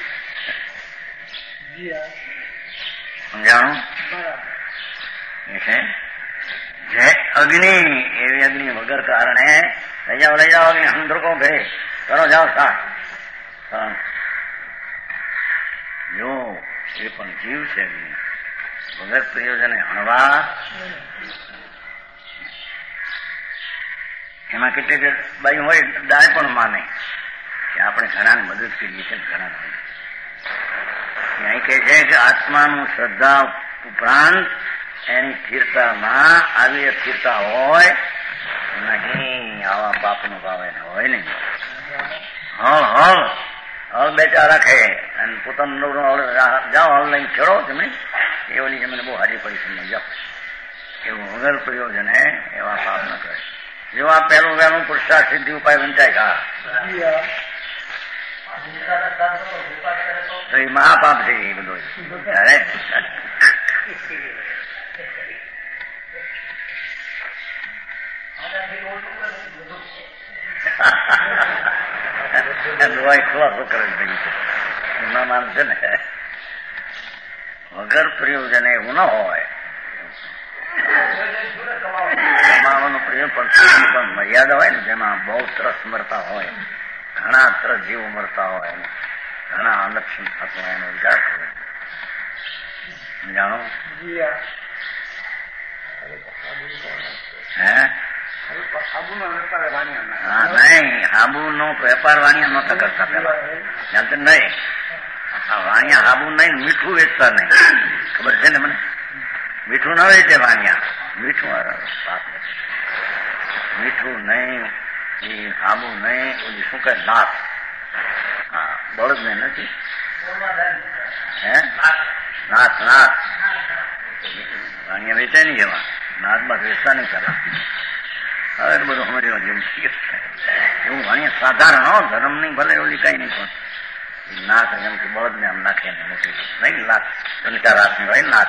સમજાણું? એ છે જે અગ્નિ એવી અગ્નિ વગર કારણે લઈ જાઓ અગ્નિ અંદરકો ઘરે કરો જાઓ સાથ. જો એ પણ જીવ છે અગ્નિ વગર પ્રયોજને હણવા એમાં કેટલીક બાઈ હોય દાય પણ માને કે આપણે ઘણાને મદદ કરીએ છીએ. ઘણા અહીં કહે છે કે આત્માનું શ્રદ્ધા ઉપરાંત એની સ્થિરતામાં આવી સ્થિરતા હોય નહીં. આવા બાપનો ભાવ એને હોય નહીં. હળ બેચા રાખે અને પોતાનું જાઓ હળ લઈને ખેડો તમે એ ઓલી જમીને બહુ હાજી પડી તમને જાઓ એવું વગર પ્રયોજન એવા પાપ ન કરે. જો આ પહેલું વહેલું પુરુષાર્થ સિદ્ધિ ઉપાય વંચાય તો એ મહાપાપ છે એ બધો. ખુલાસો કરે એમના માન છે ને વગર પ્રયોજન એવું ન હોય. કમાવાનું પ્રિય પણ મર્યાદા હોય ને જેમાં બહુ ત્રસ મરતા હોય, ઘણા ત્રસ જીવ મરતા હોય, ઘણા અલક્ષણ થતું હોય એનો વિચાર કરે. જાણો નહીં હાબુ નો વેપાર વાણિયા નહોતા કરતા પેલા જાણતા નહીં. વાણિયા હાબુ નહીં મીઠું વેચતા નહીં. ખબર છે ને મને? મીઠું ના વેચે વાણિયા. મીઠું નહીં એ હાબુ નહીં ઓલી શું કહે નાથ. હા બળદ ને નથી નાથ વાણિયા વેચાય નહીં એવા નાથ બાદ વેચતા નહીં પેલા. હવે બધું સમજવા જેવું એવું વાણિયા સાધારણ ધર્મ નહીં ભલે ઓલી કઈ નહીં પણ નાથ એમ કે બળદ ને આમ નાખે મોટી નહીં લાખ 3-4 હાથની હોય નાથ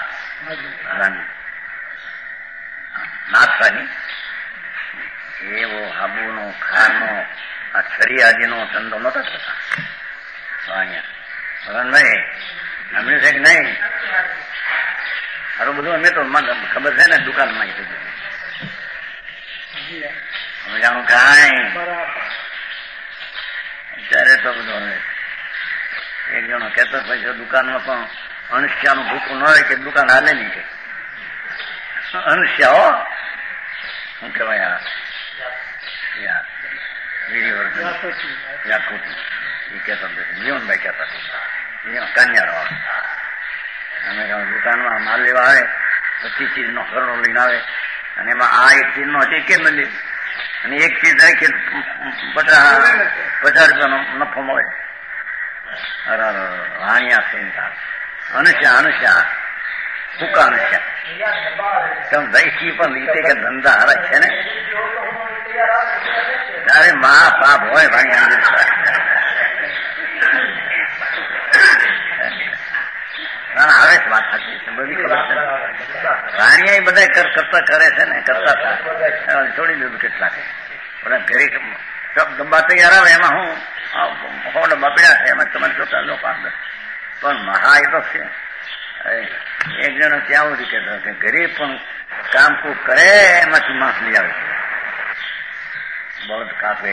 નાથવાની એવો હાબુનો ખારનો આ છરિયાજીનો ધંધો નતો થતા. તો અહીંયા ભગવાનભાઈ સાંભળ્યું છે કે નહીં? મારું બધું અમે તો ખબર છે ને, દુકાનમાં અમે જાણું કાંઈ અત્યારે તો બધું હવે એક જણો કહેતો પછી દુકાનમાં પણ અનુષ્યાનું ભૂખું ન હોય કે દુકાન હાલે નહીં કે અનુષ્યા હો શું કહેવાય એ કહેતો જીવનભાઈ કહેતા કન્યારો અમે દુકાનમાં માલ લેવા આવે 25 ચીજનો ઘરનો લઈને આવે અને એમાં આ એક ચીજનો હતી કેમ નથી અને એક ચીજ રાખી 50 રૂપિયાનો નફો મળે. વાણિયા ચિંતા અનુષ્યા ફૂકા અનુષ્યા તમે દહીથી પણ રીતે કે ધંધા હારા છે ને તારે મા બાપ હોય વાણિયા આવે છે. વાત સાચી છે, બધી ખબર છે. રાણીયા બધા કરતા કરે છે ને, કરતા છોડી દીધું કેટલાક બધા ઘરે ડબ્બા તૈયાર આવે એમાં હું 100 ડબ્બા પડ્યા છે એમાં તમે જોતા લોકો અંદર પણ મહા એ તો છે. એક જણો ત્યાં સુધી કહેતો કે ઘરે પણ કામ કોઈ કરે એમાંથી માંસ લઈ આવે બળદ કાપે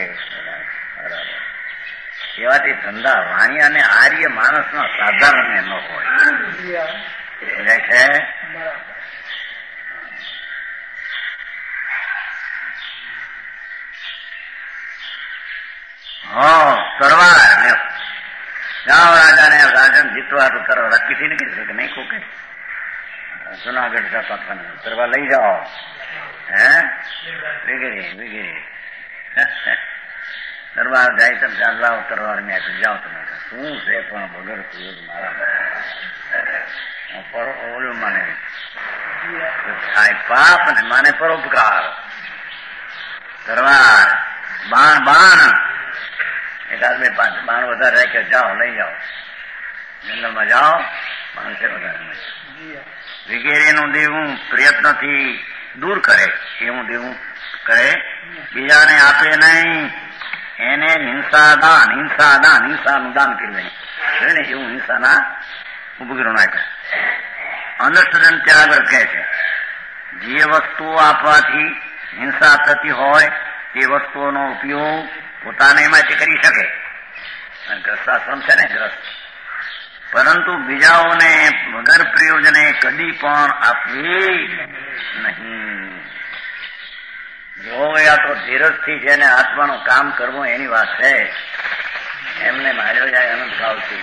એવાથી ધંધા વાણિયા અને આર્ય માણસના સાધારણ ન હોય છે. તરવાર જાઓ રાજાને રાજન જીતવા તો તરવાર રાખી ને કહેશે કે નહીં કોકે જુનાગઢ જતા તરવાર લઈ જાઓ વગેરે વગેરે. દરબાર જાય તમે જાઓ તરવાર ને જાઓ તમે શું છે પણ વગર મારા ઓલું માને થાય પાપ ને માને પરોપકાર. તરવાર બાણ એકાદ 2 5 બાણ વધારે રાખ્યો જાઓ લઈ જાઓ જંગલમાં જાઓ માણસે વધારે વગેરેનું દેવું પ્રયત્નથી દૂર કરે એવું દેવું કરે બીજાને આપે નહીં એને હિંસાનું દાન કર્યું ને એવું હિંસાના ઉપગ્રહ નાખ્યા. અંધશ્રદ્ધા ત્યાગ કહે છે જે વસ્તુઓ આપવાથી હિંસા થતી હોય તે વસ્તુઓનો ઉપયોગ પોતાને એમાંથી કરી શકે. ગ્રસ્તાશ્રમ છે ને ગ્રસ્ત, પરંતુ બીજાઓને વગર પ્રયોજને કદી પણ આપવી નહીં. જોયા તો ધીરજથી જેને આત્માનું કામ કરવું એની વાત છે. એમને માર્યો જાય અનંત ભાવથી.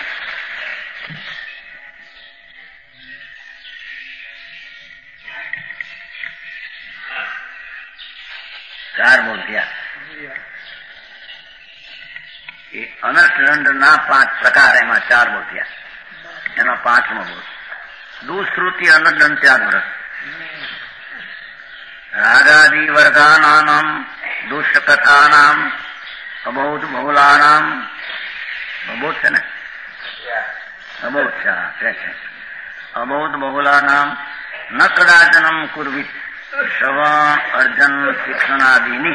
ચાર મૂર્તિયા એ અનર્થદંડના 5 પ્રકાર એમાં 4 મૂર્તિયા એનો 5મો બોલ દુશ્રુતિ અનર્થદંડ ત્યાગ વ્રત રાગાદી વર્ગાનામ દુષ્કથાનામ અબૌધ બહુલાનામ અબૌધ છે ને અબૌધ છે અબૌધ બહુલાનામ ન કદાચનમ કુર્વિત શ્રવણ અર્જન શિક્ષણાદિની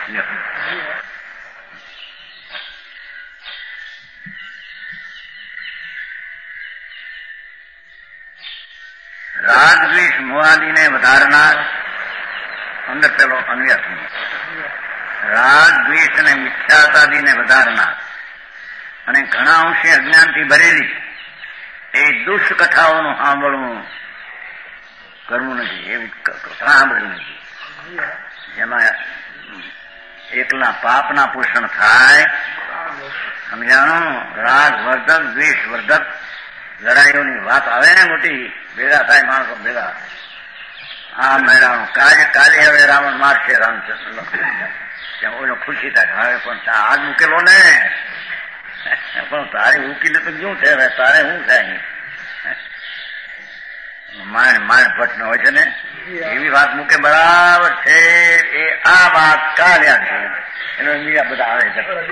રાગદ્વેષ મોહાદીને વધારનાર અંદર પેલો અન્વ્યાસી રાગ દ્વેષ અને મિથ્યાતાદીને વધારનાર અને ઘણા અંશે અજ્ઞાનથી ભરેલી એ દુષ્ટ કથાઓનું સાંભળવું કરવું નથી. એવી સાંભળવું નથી જેમાં એકલા પાપના પોષણ થાય. સમજાણું? રાગ વર્ધક દ્વેષ વર્ધક લડાઈઓની વાત આવે ને મોટી ભેગા થાય માણસો ભેગા આ મેળાનું કાલે હવે રાવણ મારશે રામચંદ્ર ઓલો ખુશી થાય હવે પણ આજ મૂકેલો ને પણ તારે ઉકીલે તો શું છે હવે તારે શું થાય માંડ ભટ્ટ નો હોય છે ને એવી વાત મૂકે બરાબર છે. એ આ વાત કાલ્યા છે એનો બીજા બધા આવે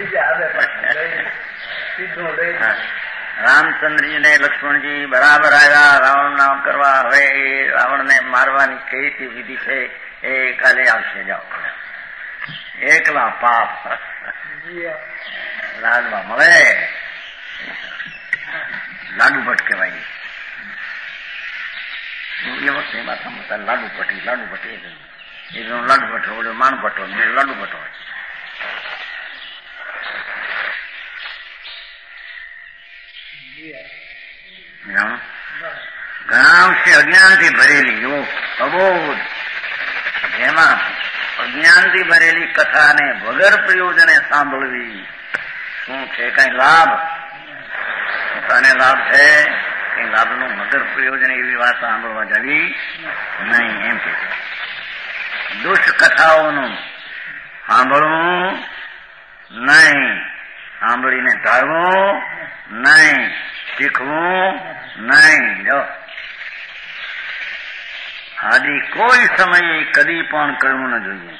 છે. રામચંદ્રજી ને લક્ષ્મણજી બરાબર આવ્યા રાવણ નામ કરવા. હવે એ રાવણને મારવાની કઈ વિધિ છે એ કાલે આવશે. જાઓ એકલા પાપ લાડવા મળે લાડુ ભટ્ટ કહેવાય. એ વખતે માથા મોટા લાડુ ભટ્ટી એક લાડુ ભટ્ટો ઓલો માણ ભટ્ટો લાડુ ભટ્ટો. ઘણા અંશે અજ્ઞાનથી ભરેલી જો અબોધ, જેમાં અજ્ઞાનથી ભરેલી કથાને વગર પ્રયોજને સાંભળવી શું છે? કઈ લાભ? કથાને લાભ છે? કઈ લાભનું વગર પ્રયોજન એવી વાત સાંભળવા જવી નહીં એમ કે. દુષ્ટ કથાઓનું સાંભળવું નહીં, સાંભળીને ધારવું નહીં, શીખવું નહીં. જો આદિ કોઈ સમયે કદી પણ કરવું ન જોઈએ.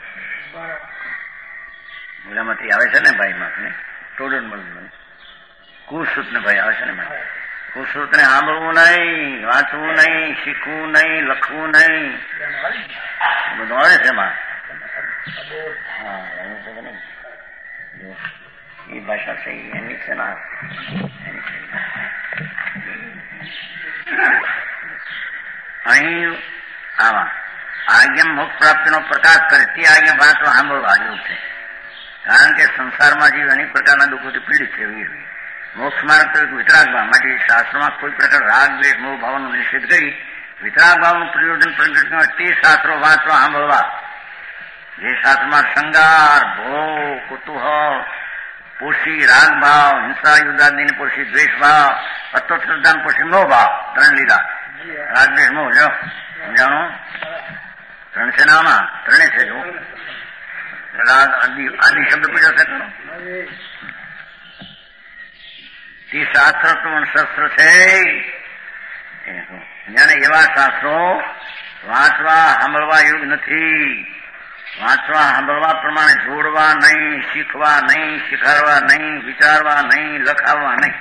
બોલામાંથી આવે છે ને ભાઈ માથને ટોડન મળવું કુશ્રુત ને ભાઈ આવે છે ને ભાઈ કુશ્રુત ને સાંભળવું નહીં, વાંચવું નહીં, શીખવું નહીં, લખવું નહીં, બધું આવે છે એમાં. હા એ ભાષા છે એની છે ના અહીં આવા આજ્ઞા મોક્ષ પ્રાપ્તિનો પ્રકાશ કરે તે આજ્ઞા ભાષા સાંભળવા યોગ છે. કારણ કે સંસારમાં જીવ અનેક પ્રકારના દુઃખોથી પીડિત છે. મોક્ષ માર્ગ તો વિતરાગ ભાવ માટે શાસ્ત્રોમાં કોઈ પ્રકાર રાગ દ્વેષ મોહ ભાવનો નિષેધ કરી વિતરાગ ભાવનું પ્રયોજન પ્રગટ કરવા તે શાસ્ત્રો વાંચવા સાંભળવા. જે શાસ્ત્રમાં શૃંગાર, ભોગ, કુતૂહલ પોષી રાગ ભાવ, હિંસા યુદ્ધાદિને પોષી દ્વેષ ભાવ, તત્વશ્રદ્ધાન પોષી મોહ ભાવ, ત્રણ લીધા. રાગ દ્વેષ મોહ લો સમજાણો ત્રણ છે નામાં ત્રણે છે. જો રાગ આદિ શબ્દ પૂજા છે કરો તે શાસ્ત્ર પણ શસ્ત્ર છે. જાણે એવા શાસ્ત્રો વાંચવા સાંભળવા યોગ નથી. વાંચવા સાંભળવા પ્રમાણે જોડવા નહીં, શીખવા નહીં, શીખાડવા નહીં, વિચારવા નહીં, લખાવવા નહીં.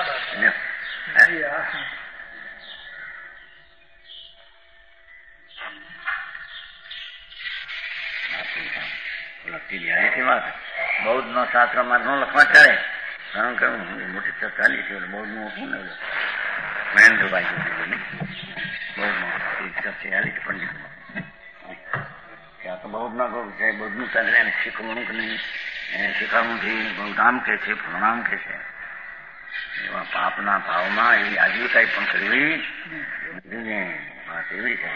વાત બૌદ્ધ નો શાસ્ત્રમાં ન લખવા ચાલે. કારણ કે મોટી ચર્ચા ચાલી છે. બૌદ્ધ નું હતું ને મહેન્દ્રભાઈ બૌદ્ધ નો ચર્ચા ચાલી છે પંડિત. ત્યાં તો બૌદ્ધ ના કહું છે બૌદ્ધ નું ચાલે એને શીખવાનું કે નહીં, એને શીખવાનું થી બૌદ્ધ આમ કે છે, પ્રણામ કે છે. એવા પાપના ભાવમાં એવી આજીવિકા પણ કરવી વાત એવી છે.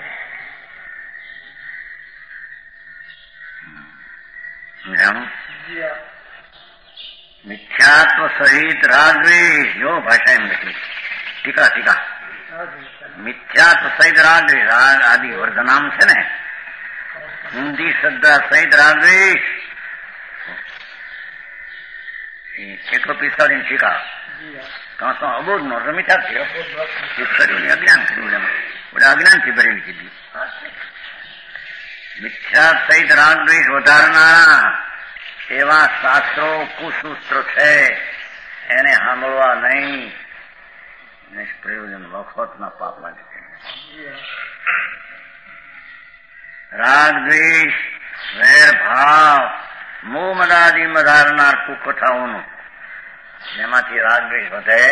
મિથ્યાત્વ સહિત રાગદ્વેષ જો ભાષા એમ લખી ટીકા મિથ્યાત્વ સહિત રાગદ્વેષ. રાગ આદિ વર્ધનામ છે ને ઊંધી શ્રદ્ધા સહિત રાગદ્વેષ 145 ટીકા. તો અબોધ નો મિથ્યા થયો અજ્ઞાન કર્યું ઓલા અજ્ઞાનથી ભરેલી કીધી. મિથ્યા સહિત રાગદ્વેષ વધારનારા એવા શાસ્ત્રો કુસૂત્ર છે. એને સાંભળવા નહીં. નિષ્પ્રયોજન વખતના પાપ લાગે છે. રાગ દ્વેષ, વેર ભાવ, મોહ મદાદી વધારનાર કુકથાઓનું જેમાંથી રાગ દ્વેષ વધે,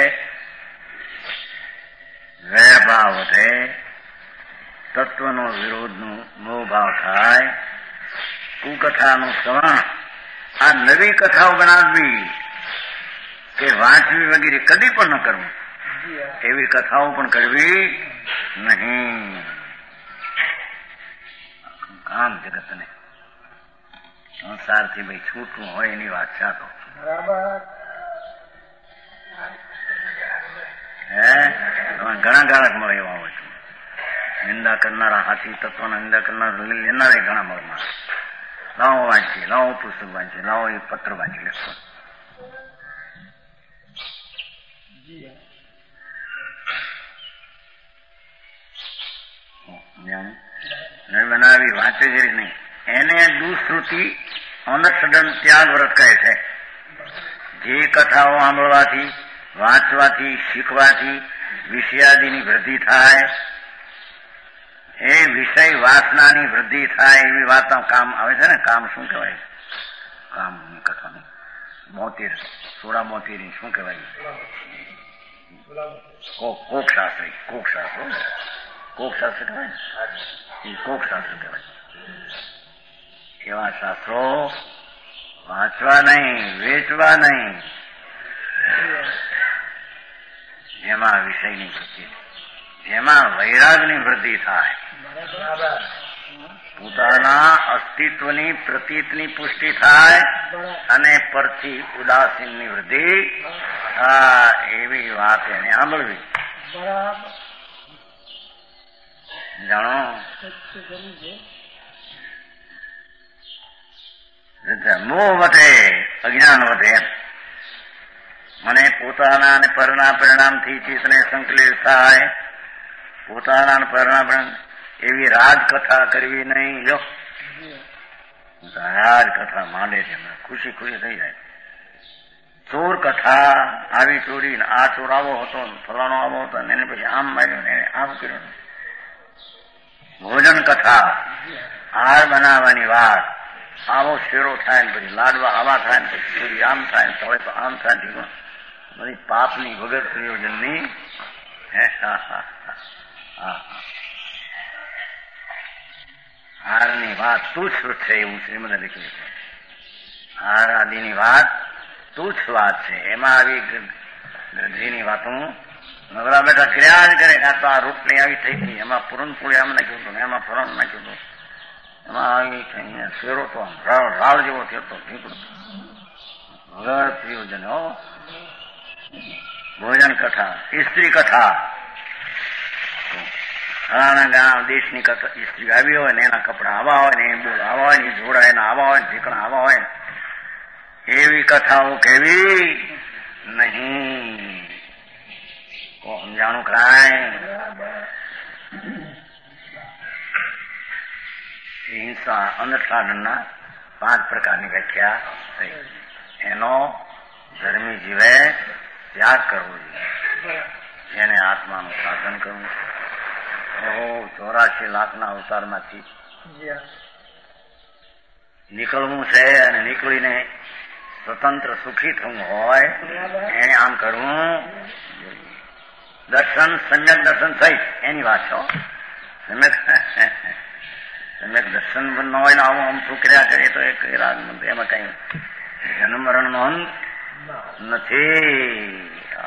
વેર ભાવ વધે, તત્વનો વિરોધનું મોહ ભાવ થાય, કુકથાનું શ્રવણ, આ નવી કથાઓ બનાવવી કે વાંચવી વગેરે કદી પણ ન કરવું. એવી કથાઓ પણ કરવી નહીં. આમ જગતને સંસારથી ભાઈ છૂટવું હોય એની વાત ચાલો. ઘણા ગાળક મળે એવા હોય છે. નિંદા કરનારા હાથી તત્વના નિંદા કરનારા લેનારા ઘણા મળે. લાવો વાંચીએ, લાવો પુસ્તક વાંચીએ, લાવો એ પત્ર વાંચી લેશો. બનાવી વાંચે છે નહીં એને દુષ્કૃતિ અનસડન ત્યાગ વ્રત કહે છે. જે કથાઓ સાંભળવાથી, વાંચવાથી, શીખવાથી વિષયાદિની વૃદ્ધિ થાય એ વિષય વાસનાની વૃદ્ધિ થાય એવી વાતો કામ આવે છે ને. કામ શું કહેવાય? કામ કથા મોતીર 16 શું કહેવાય? કોક શાસ્ત્ર કહેવાય. એ કોક શાસ્ત્ર કહેવાય. એવા શાસ્ત્રો વાંચવા નહીં, વેચવા નહીં, જેમાં વિષયની વૃદ્ધિ, જેમાં વૈરાગની વૃદ્ધિ થાય, પોતાના અસ્તિત્વની પ્રતીતની પુષ્ટિ થાય અને પરથી ઉદાસીનની વૃદ્ધિ એવી વાત એને સાંભળવી. જાણો મોહ વધે, અજ્ઞાન વધે. મને પોતાના અને પરના પરિણામથી ચિત્તને સંકલિત થાય, પોતાના અને પરના પરિણામ એવી રાજકથા કરવી નહીં. જો રાજકથા માંડે છે, ખુશી થઈ જાય. ચોર કથા, આવી ચોરી, આ ચોર આવો હતો, ફલાણો આવો હતો, એને પછી આમ માર્યું ને આમ કર્યું. ભોજન કથા, હાર બનાવવાની વાત, આવો શેરો થાય ને પછી લાડવા આવા થાય ને પછી ચોરી આમ થાય ને તળે તો આમ થાય. બધી પાપની વગર પ્રયોજનની હારની વાત તુચ્છ છે એવું શ્રીમદે લખ્યું છે. હાર આદિની વાત તુચ્છ વાત છે. એમાં આવી ગૃધ્રીની વાતો નવરા બેઠા ક્રિયા જ કરે. આ તો આ રોટલી આવી થઈ ગઈ, એમાં પૂરણપુળી આમ નાખ્યું હતું, એમાં ફરણ નાખ્યું હતું, એમાં આવી શેરો તો રાળ જેવો થયો હતો, વગર પ્રયોજન. ભોજન કથા, સ્ત્રી કથા, ફલાણા ગામ દેશની કથા, સ્ત્રી આવી હોય ને એના કપડા આવા હોય ને બોલ આવા હોય ને જોડા એના આવા હોય ને ઠીકણા આવા હોય, એવી કથાઓ કેવી નહીં. સમજાણું કરાય. હિંસા અનસાધનના 5 પ્રકારની વ્યાખ્યા થઈ. એનો ધર્મી જીવે ત્યાગ કરવો જોઈએ, જેને આત્માનું સાધન કરવું. 84 લાખના અવતારમાંથી નીકળવું છે અને નીકળીને સ્વતંત્ર સુખી થવું હોય એને આમ કરવું. દર્શન, સમ્યક દર્શન થઈ એની વાત છો. સમ્યક દર્શન ન હોય ને આવું આમ ફૂકર્યા કરીએ તો એક એમાં કઈ જન્મ મરણ નો અંત નથી.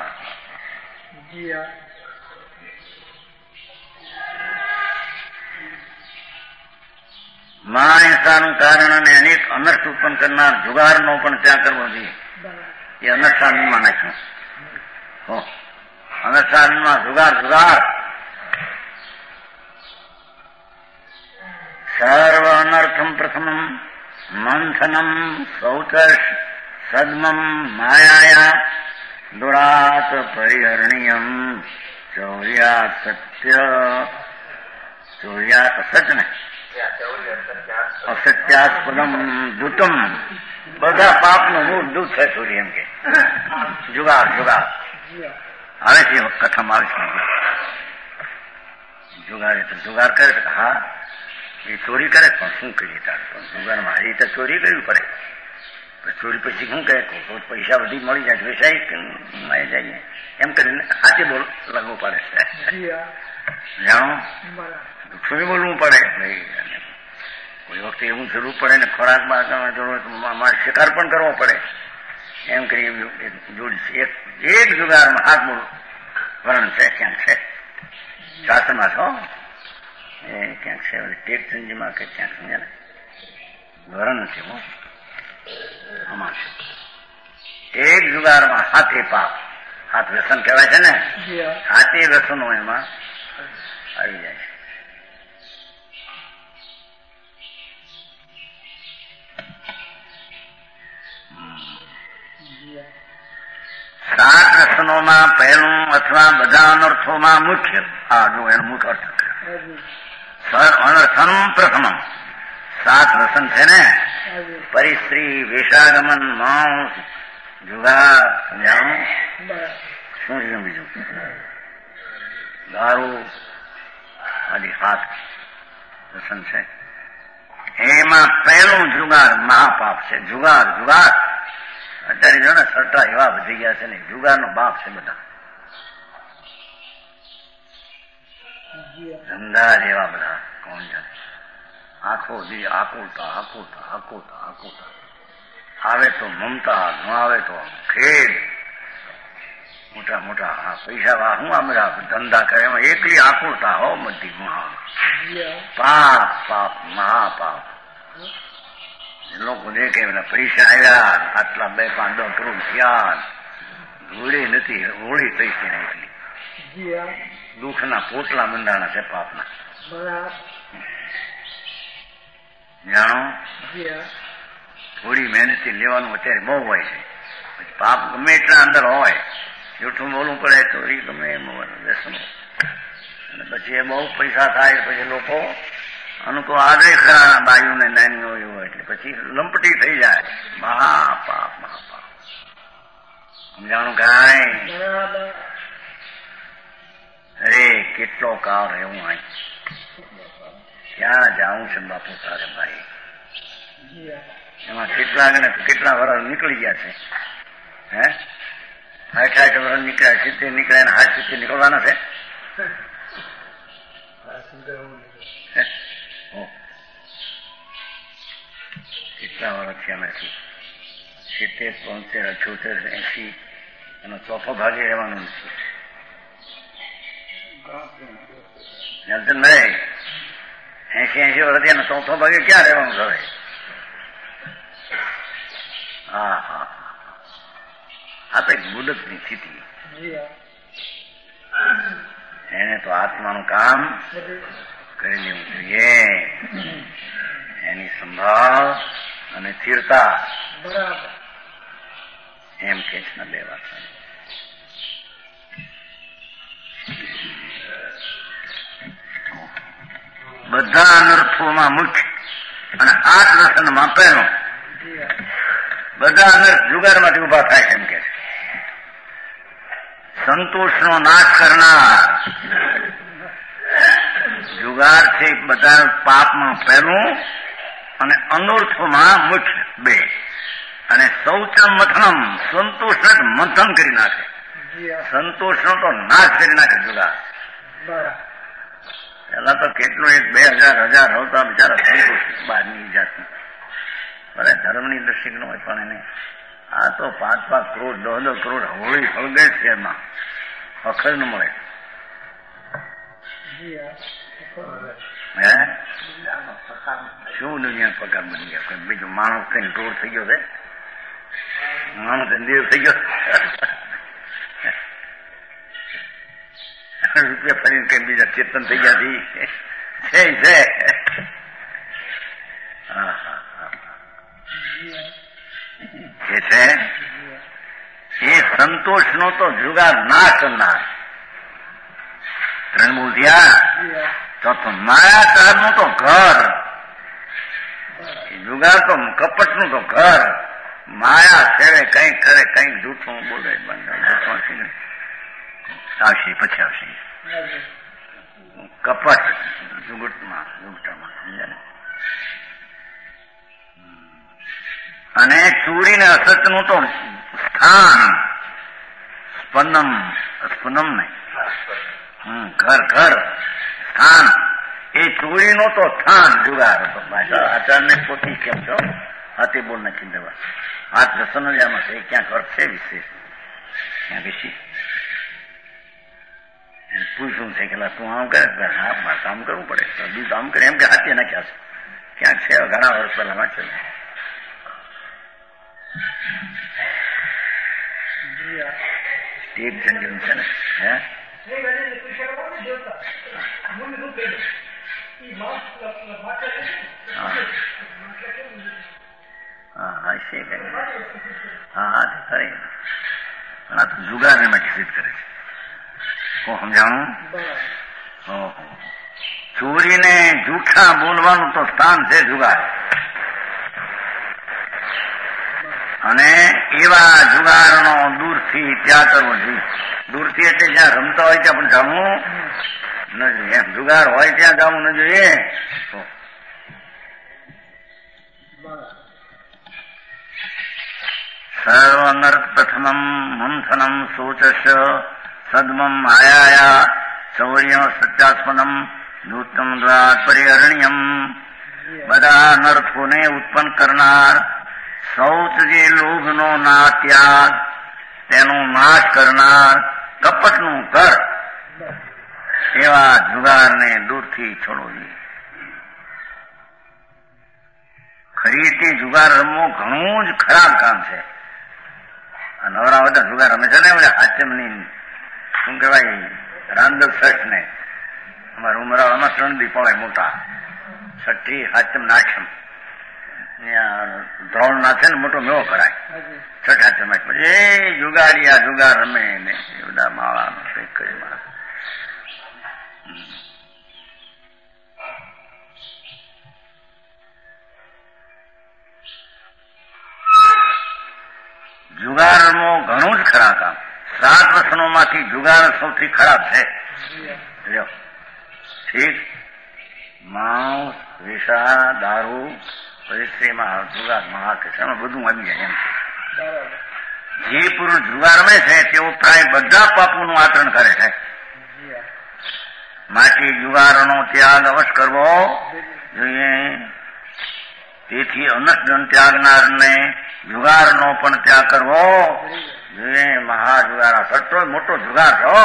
હિંસાનું કારણ અને અનેક અનર્થ ઉત્પન્ન કરનાર જુગારનો પણ ત્યાગ કરવો જોઈએ. એ અનર્થ સાધનમાં નાખ્યું. અનર્થ સાધનમાં જુગાર સર્વ અનર્થમ પ્રથમમ મંથનમ શૌચ સદ્મમ માયા દુરાત પરિહરણીયમ ચોર્યાત અસત ને અસત્યાસ્પદમ દૂતમ. બધા પાપનું મૂળ દૂત છે ચોરી. એમ કે જુગાર આવે છે કથામાં આવે છે. જુગાર કરે તો હા એ ચોરી કરે પણ શું કરીએ તારે? જુગારમાં એ તો ચોરી કરવી પડે. ચોરી પછી શું કહે? પૈસા બધી મળી જાય, વેચાઈ મળી જાય એમ કરીને હાથે લાગવું પડે. જાણો શું બોલવું પડે. કોઈ વખતે એવું જરૂર પડે ને ખોરાકમાં જરૂર મારે શિકાર પણ કરવો પડે. એમ કરી જોડી એક જુગારમાં હાથ મૂળ વર્ણ છે, ક્યાંક છે શાસ્ત્રમાં છો એ ક્યાંક છે ટેકચંદીમાં કે ક્યાંક સમજે ને વર્ણ છે. આમાં એક જુગારમાં હાથે પાપ, હાથ વ્યસન કહેવાય છે ને, હાથે વ્યસનો એમાં આવી જાય છે. સાત રસનોમાં પહેલું અથવા બધા અનર્થોમાં મુખ્ય જો એનો મુખ્ય અર્થ અનર્થન પ્રથમ 7 રસન છે ને, પરિસ્ત્રી, વેશાગમન, માંસ, જુગાર, સમજાણું શું છે બીજું? દારૂ આદિ 7 રસન છે. એમાં પહેલું જુગાર મહાપાપ છે. જુગાર અત્યારે જો ને સટ્ટા એવા વધી ગયા છે ને, જુગારનો બાપ છે બધા. ધંધા જેવા બધા કોણ જાણે. આખો દી આકુતા. આવે તો મમતા, ન આવે તો ખેડ. મોટા મોટા પૈસા હું આ બધા ધંધા કરે એમાં એકલી આકુરતા હો બધી પાપ મહાપાપ. લોકો દેખે પૈસા આવ્યા, આટલા 2-5-10 કરોડ થયા, હોળી નથી, હોળી થઈ છે એટલી. દુઃખના પોટલા બંધાણા છે પાપના. જાણો, થોડી મહેનતથી લેવાનું અત્યારે બહુ હોય છે. પાપ ગમે એટલા અંદર હોય, જૂઠું બોલવું પડે, ચોરી ગમે એમ વ્યસનો, અને પછી એ બહુ પૈસા થાય, પછી લોકો અનુકો આદરે ખરા બાયુને નાની હોય એટલે પછી લંપટી થઈ જાય. મહાપાપ. સમજાણું કાંઈ? અરે કેટલો કાળ રહેવું અહીં, ક્યાં જાઉં છે બાપુ તારે ભાઈ. એમાં કેટલા વર્ષ નીકળી ગયા છે. 60 વર્ષ નીકળ્યા, 70 નીકળ્યા, 70 નીકળવાના છે. કેટલા વર્ષ થયા નથી? 70, 75, 78, 80 એનો ચોથો ભાગે રહેવાનું નથી. જલતનભાઈ 80 વર્ષ થયા, ચોથો ભાગે ક્યાં રહેવાનું હવે? હા, આ તો એક મુદતની સ્થિતિ. એને તો આત્માનું કામ કરી લેવું જોઈએ. એની સંભાળ અને સ્થિરતા એમ કે છે ને 2 વાત. બધા અનર્થોમાં મુખ્ય અને આત્મદર્શનમાં પહેલો. બધા અનર્થ જુગારમાંથી ઉભા થાય એમ કે છે. સંતોષનો નાશ કરનાર જુગાર છે. બધા પાપમાં પહેલું અને અનર્થોમાં મુખ્ય 2. અને શૌચમ મથનમ, સંતોષને જ મંથન કરી નાખે. સંતોષનો તો નાશ કરી નાખે જુગાર. પેલા તો કેટલો 1,000-1000 હોતા બિચારા સંતોષ બહારની જાતની. ભલે ધર્મની દ્રષ્ટિ ન હોય પણ એને આ તો 5-5 કરોડ 10-10 કરોડ હોળી ફળગે છે. એમાં અખર ન મળે. શું દુનિયા પગાર બની ગયા? બીજું માણસ કઈ રોડ થઈ ગયો છે, માણસ દેવ થઈ ગયો. રૂપિયા ફરીને કઈ બીજા ચેતન થઈ ગયા છે. કે છે એ સંતોષનો તો જુગાર ના કરનાર. 3 મૂળ થયા. ચોથો માયા કાળનું તો ઘર. જુગાર તો કપટનું તો ઘર. માયા સેવે કઈક કરે, કઈક જૂઠું બોલે, જૂઠું આવશે પછી આવશે. કપટ જુગટમાં સમજાને. અને ચોરી ને અસત્યનું તો સ્થાન. સ્પંદમ નહીં, ઘર સ્થાન. એ ચોરીનો તો સ્થાન જુગાર હતો. આચાર્યને પોતી કેમ છો? હાથી બોલ નથી દેવા. હાથ રસન જ આમાં છે. ક્યાંક અર્થ છે વિશેષ. ક્યાં વિશી પૂછવું છે કે તું આમ કરે, હા કામ કરવું પડે, બીજું કામ કરે એમ કે હાથે નાખ્યા છે. ક્યાંક છે, ઘણા વર્ષ પહેલા વાંચે. સ્ટેજ ચંદ્ર છે ને. જુગારને માટે સિદ્ધ કરે છે. હું સમજાણું? ચોરીને જૂઠા બોલવાનું તો સ્થાન છે જુગાર. અને એવા જુગારનો દૂરથી ત્યાગ કરવો જોઈએ. દૂરથી એટલે જ્યાં રમતા હોય ત્યાં પણ જમવું ન જોઈએ. એમ જુગાર હોય ત્યાં જવું ન જોઈએ. સર્વનર્ક પ્રથમમ મંથનમ શોચશ સદ્મમ માયાયા ચૌર્ય સત્યાસ્પદમ દૂતમ દ્વાર પરિહરણ્યમ. બધા નર્કોને ઉત્પન્ન કરનાર, શૌચ જે લોભનો ના ત્યાગ તેનો નાશ કરનાર, કપટનું ઘર એવા જુગારને દૂરથી છોડવો જોઈએ. ખરીદથી જુગાર રમવો ઘણું જ ખરાબ કામ છે. નવરા બધા જુગાર રમે છે ને હાચમની શું કહેવાય રાંદલ શર્ટ ને અમારા ઉમરાળામાં 3 દી પડે મોટા છઠ્ઠી હાચમ નાચમ ધ્રોણ નાખે ને મોટો મેળો કરાય છઠ હાચમ પછી એ જુગારિયા જુગાર રમે ને એ બધા માળા કંઈક કરી મારે. જુગારનો ઘણું જ ખરાબ કામ. 7 વ્યસનોમાંથી જુગાર સૌથી ખરાબ છે. ઠીક, માંસ, વેશા, દારૂ, પરિશ્રીમાં જુગાર, મહાકૃષ્ણમાં બધું આવી જાય એમ છે. જે પુરુષ જુગાર રમે છે તેઓ પ્રાય બધા પાપોનું આચરણ કરે છે. માટે જુગારનો ત્યાગ અવશ્ય કરવો જોઈએ. તેથી અનશન ત્યાગનારને જુગારનો પણ ત્યાગ કરવો જોઈએ. મહાજુગાર સટ્ટો મોટો જુગાર છો.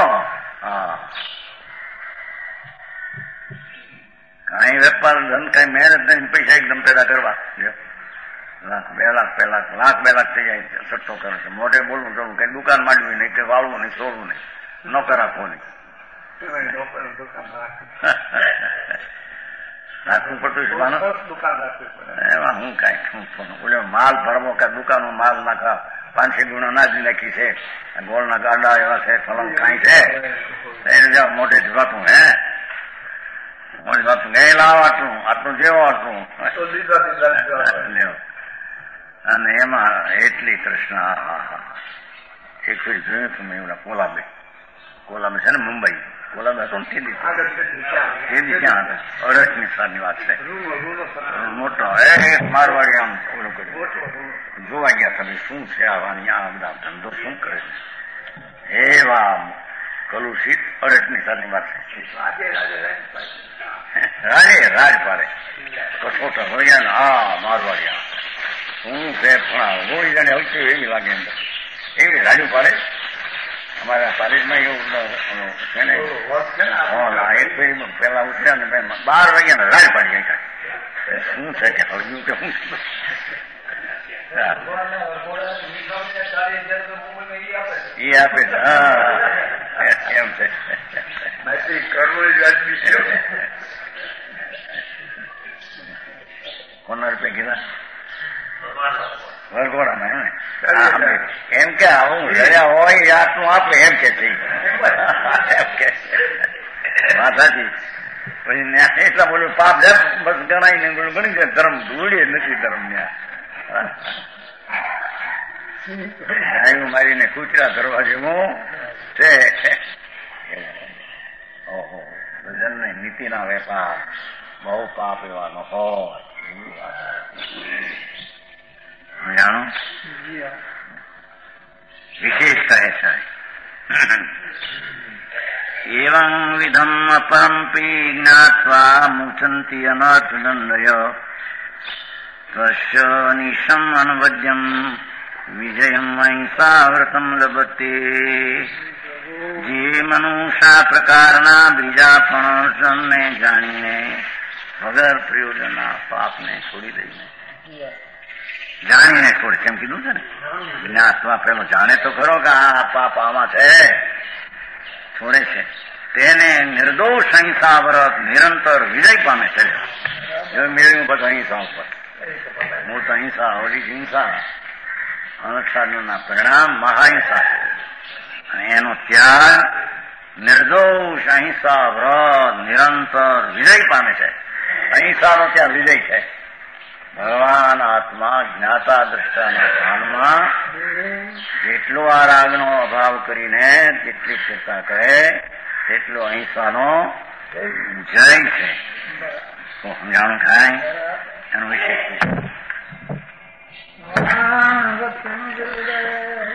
કઈ વેપાર ધન કઈ મહેનત નહીં, પૈસા એકદમ પેદા કરવા. લાખ 2 લાખ થઈ જાય સટ્ટો કરે છે. મોઢે બોલવું જવું, કઈ દુકાન માંડવી નહીં, કે વાળવું નહીં, છોડવું નહીં, નોકર રાખવો નહીં. રાખવું પડતું એમાં હું કઈ માલ ભરવો કે દુકાનો માલ નાખા 5-6 ગુણો નાખી નાખી છે, ગોળના ગાડા એવા છે, ફલંગ કાંઈ છે એને મોઢે જવાતું હે મોઢે જવાતું એ લાવ આટલું જેવો આટલું અને એમાં એટલી તૃષ્ણા. એક ફરી જોયું તું મેં કોલાબે છે ને મુંબઈ કોલાબે હતો ને તેદી ક્યાં હતા 68ની સાલની વાત છે. મોટો એક મારવાડી આમ ઓલું કર્યું જોવા ગયા તમે શું છે આવાની આ બધા ધંધો શું કરે છે એવા કલુષિત 68ની સાલની વાત છે. રાજ પાડે કસોટા હોય ને આ મારવાડી શું છે પણ હોળી જાણે હલતી એવી લાગે અંદર એવી રાજુ પાડે. અમારા પારેજમાં એવું છે ને એક ફેરી પેલા ઉતર્યા ને 12 વાગ્યા રાજ પાડી ગઈ. શું છે કે હળગ્યું કે શું એ આપે છે. હા એમ છે. કોના રૂપિયા કીધા વરઘોડામાં એમ કે આવું રહ્યા હોય આટલું આપે એમ કે છે માથાથી પછી એટલા બોલું પાપ બસ ગણાય ને ગણી જાય ધર્મ ધૂળે નથી ધર્મ ત્યાં મારીને કૂતરા કરવા જેવું છે. ઓહો ભજનની નીતિના વેપાર બહુ પાપ એવાનો હોય જાણો વિશેષ કહે છે. એવં વિધમ અપરંપી જ્ઞાત્વા મુચંતિ અનર્થદંડય તસ્ય નિશમ અનવદ્યમ વિજયમ અહિંસાવ્રતમ લભતે. જે મનુષ્ય પ્રકારના બીજા પણ જાણીને વગર પ્રયોજનના પાપને છોડી દઈને જાણીને છોડે કેમ કીધું છે ને જ્ઞાત્વા પેલો જાણે તો ખરો કે આ પાપ આમાં છે છોડે છે તેને નિર્દોષ અહિંસા વ્રત નિરંતર વિજય પામે છે. મેળવ્યું બધું અહિંસા ઉપર મૂળ અહિંસા ઓલી હિંસા અનુષ્ઠાનના પરિણામ મહાહિંસા અને એનો ત્યાગ નિર્દોષ અહિંસા વ્રત નિરંતર વિજય પામે છે. અહિંસાનો ત્યાં વિજય છે. ભગવાન આત્મા જ્ઞાતા દ્રષ્ટાના ભાનમાં જેટલો આ રાગનો અભાવ કરીને જેટલી ચિંતા કરે તેટલો અહિંસાનો જય છે તો સમજાણું થાય એનું વિશેષ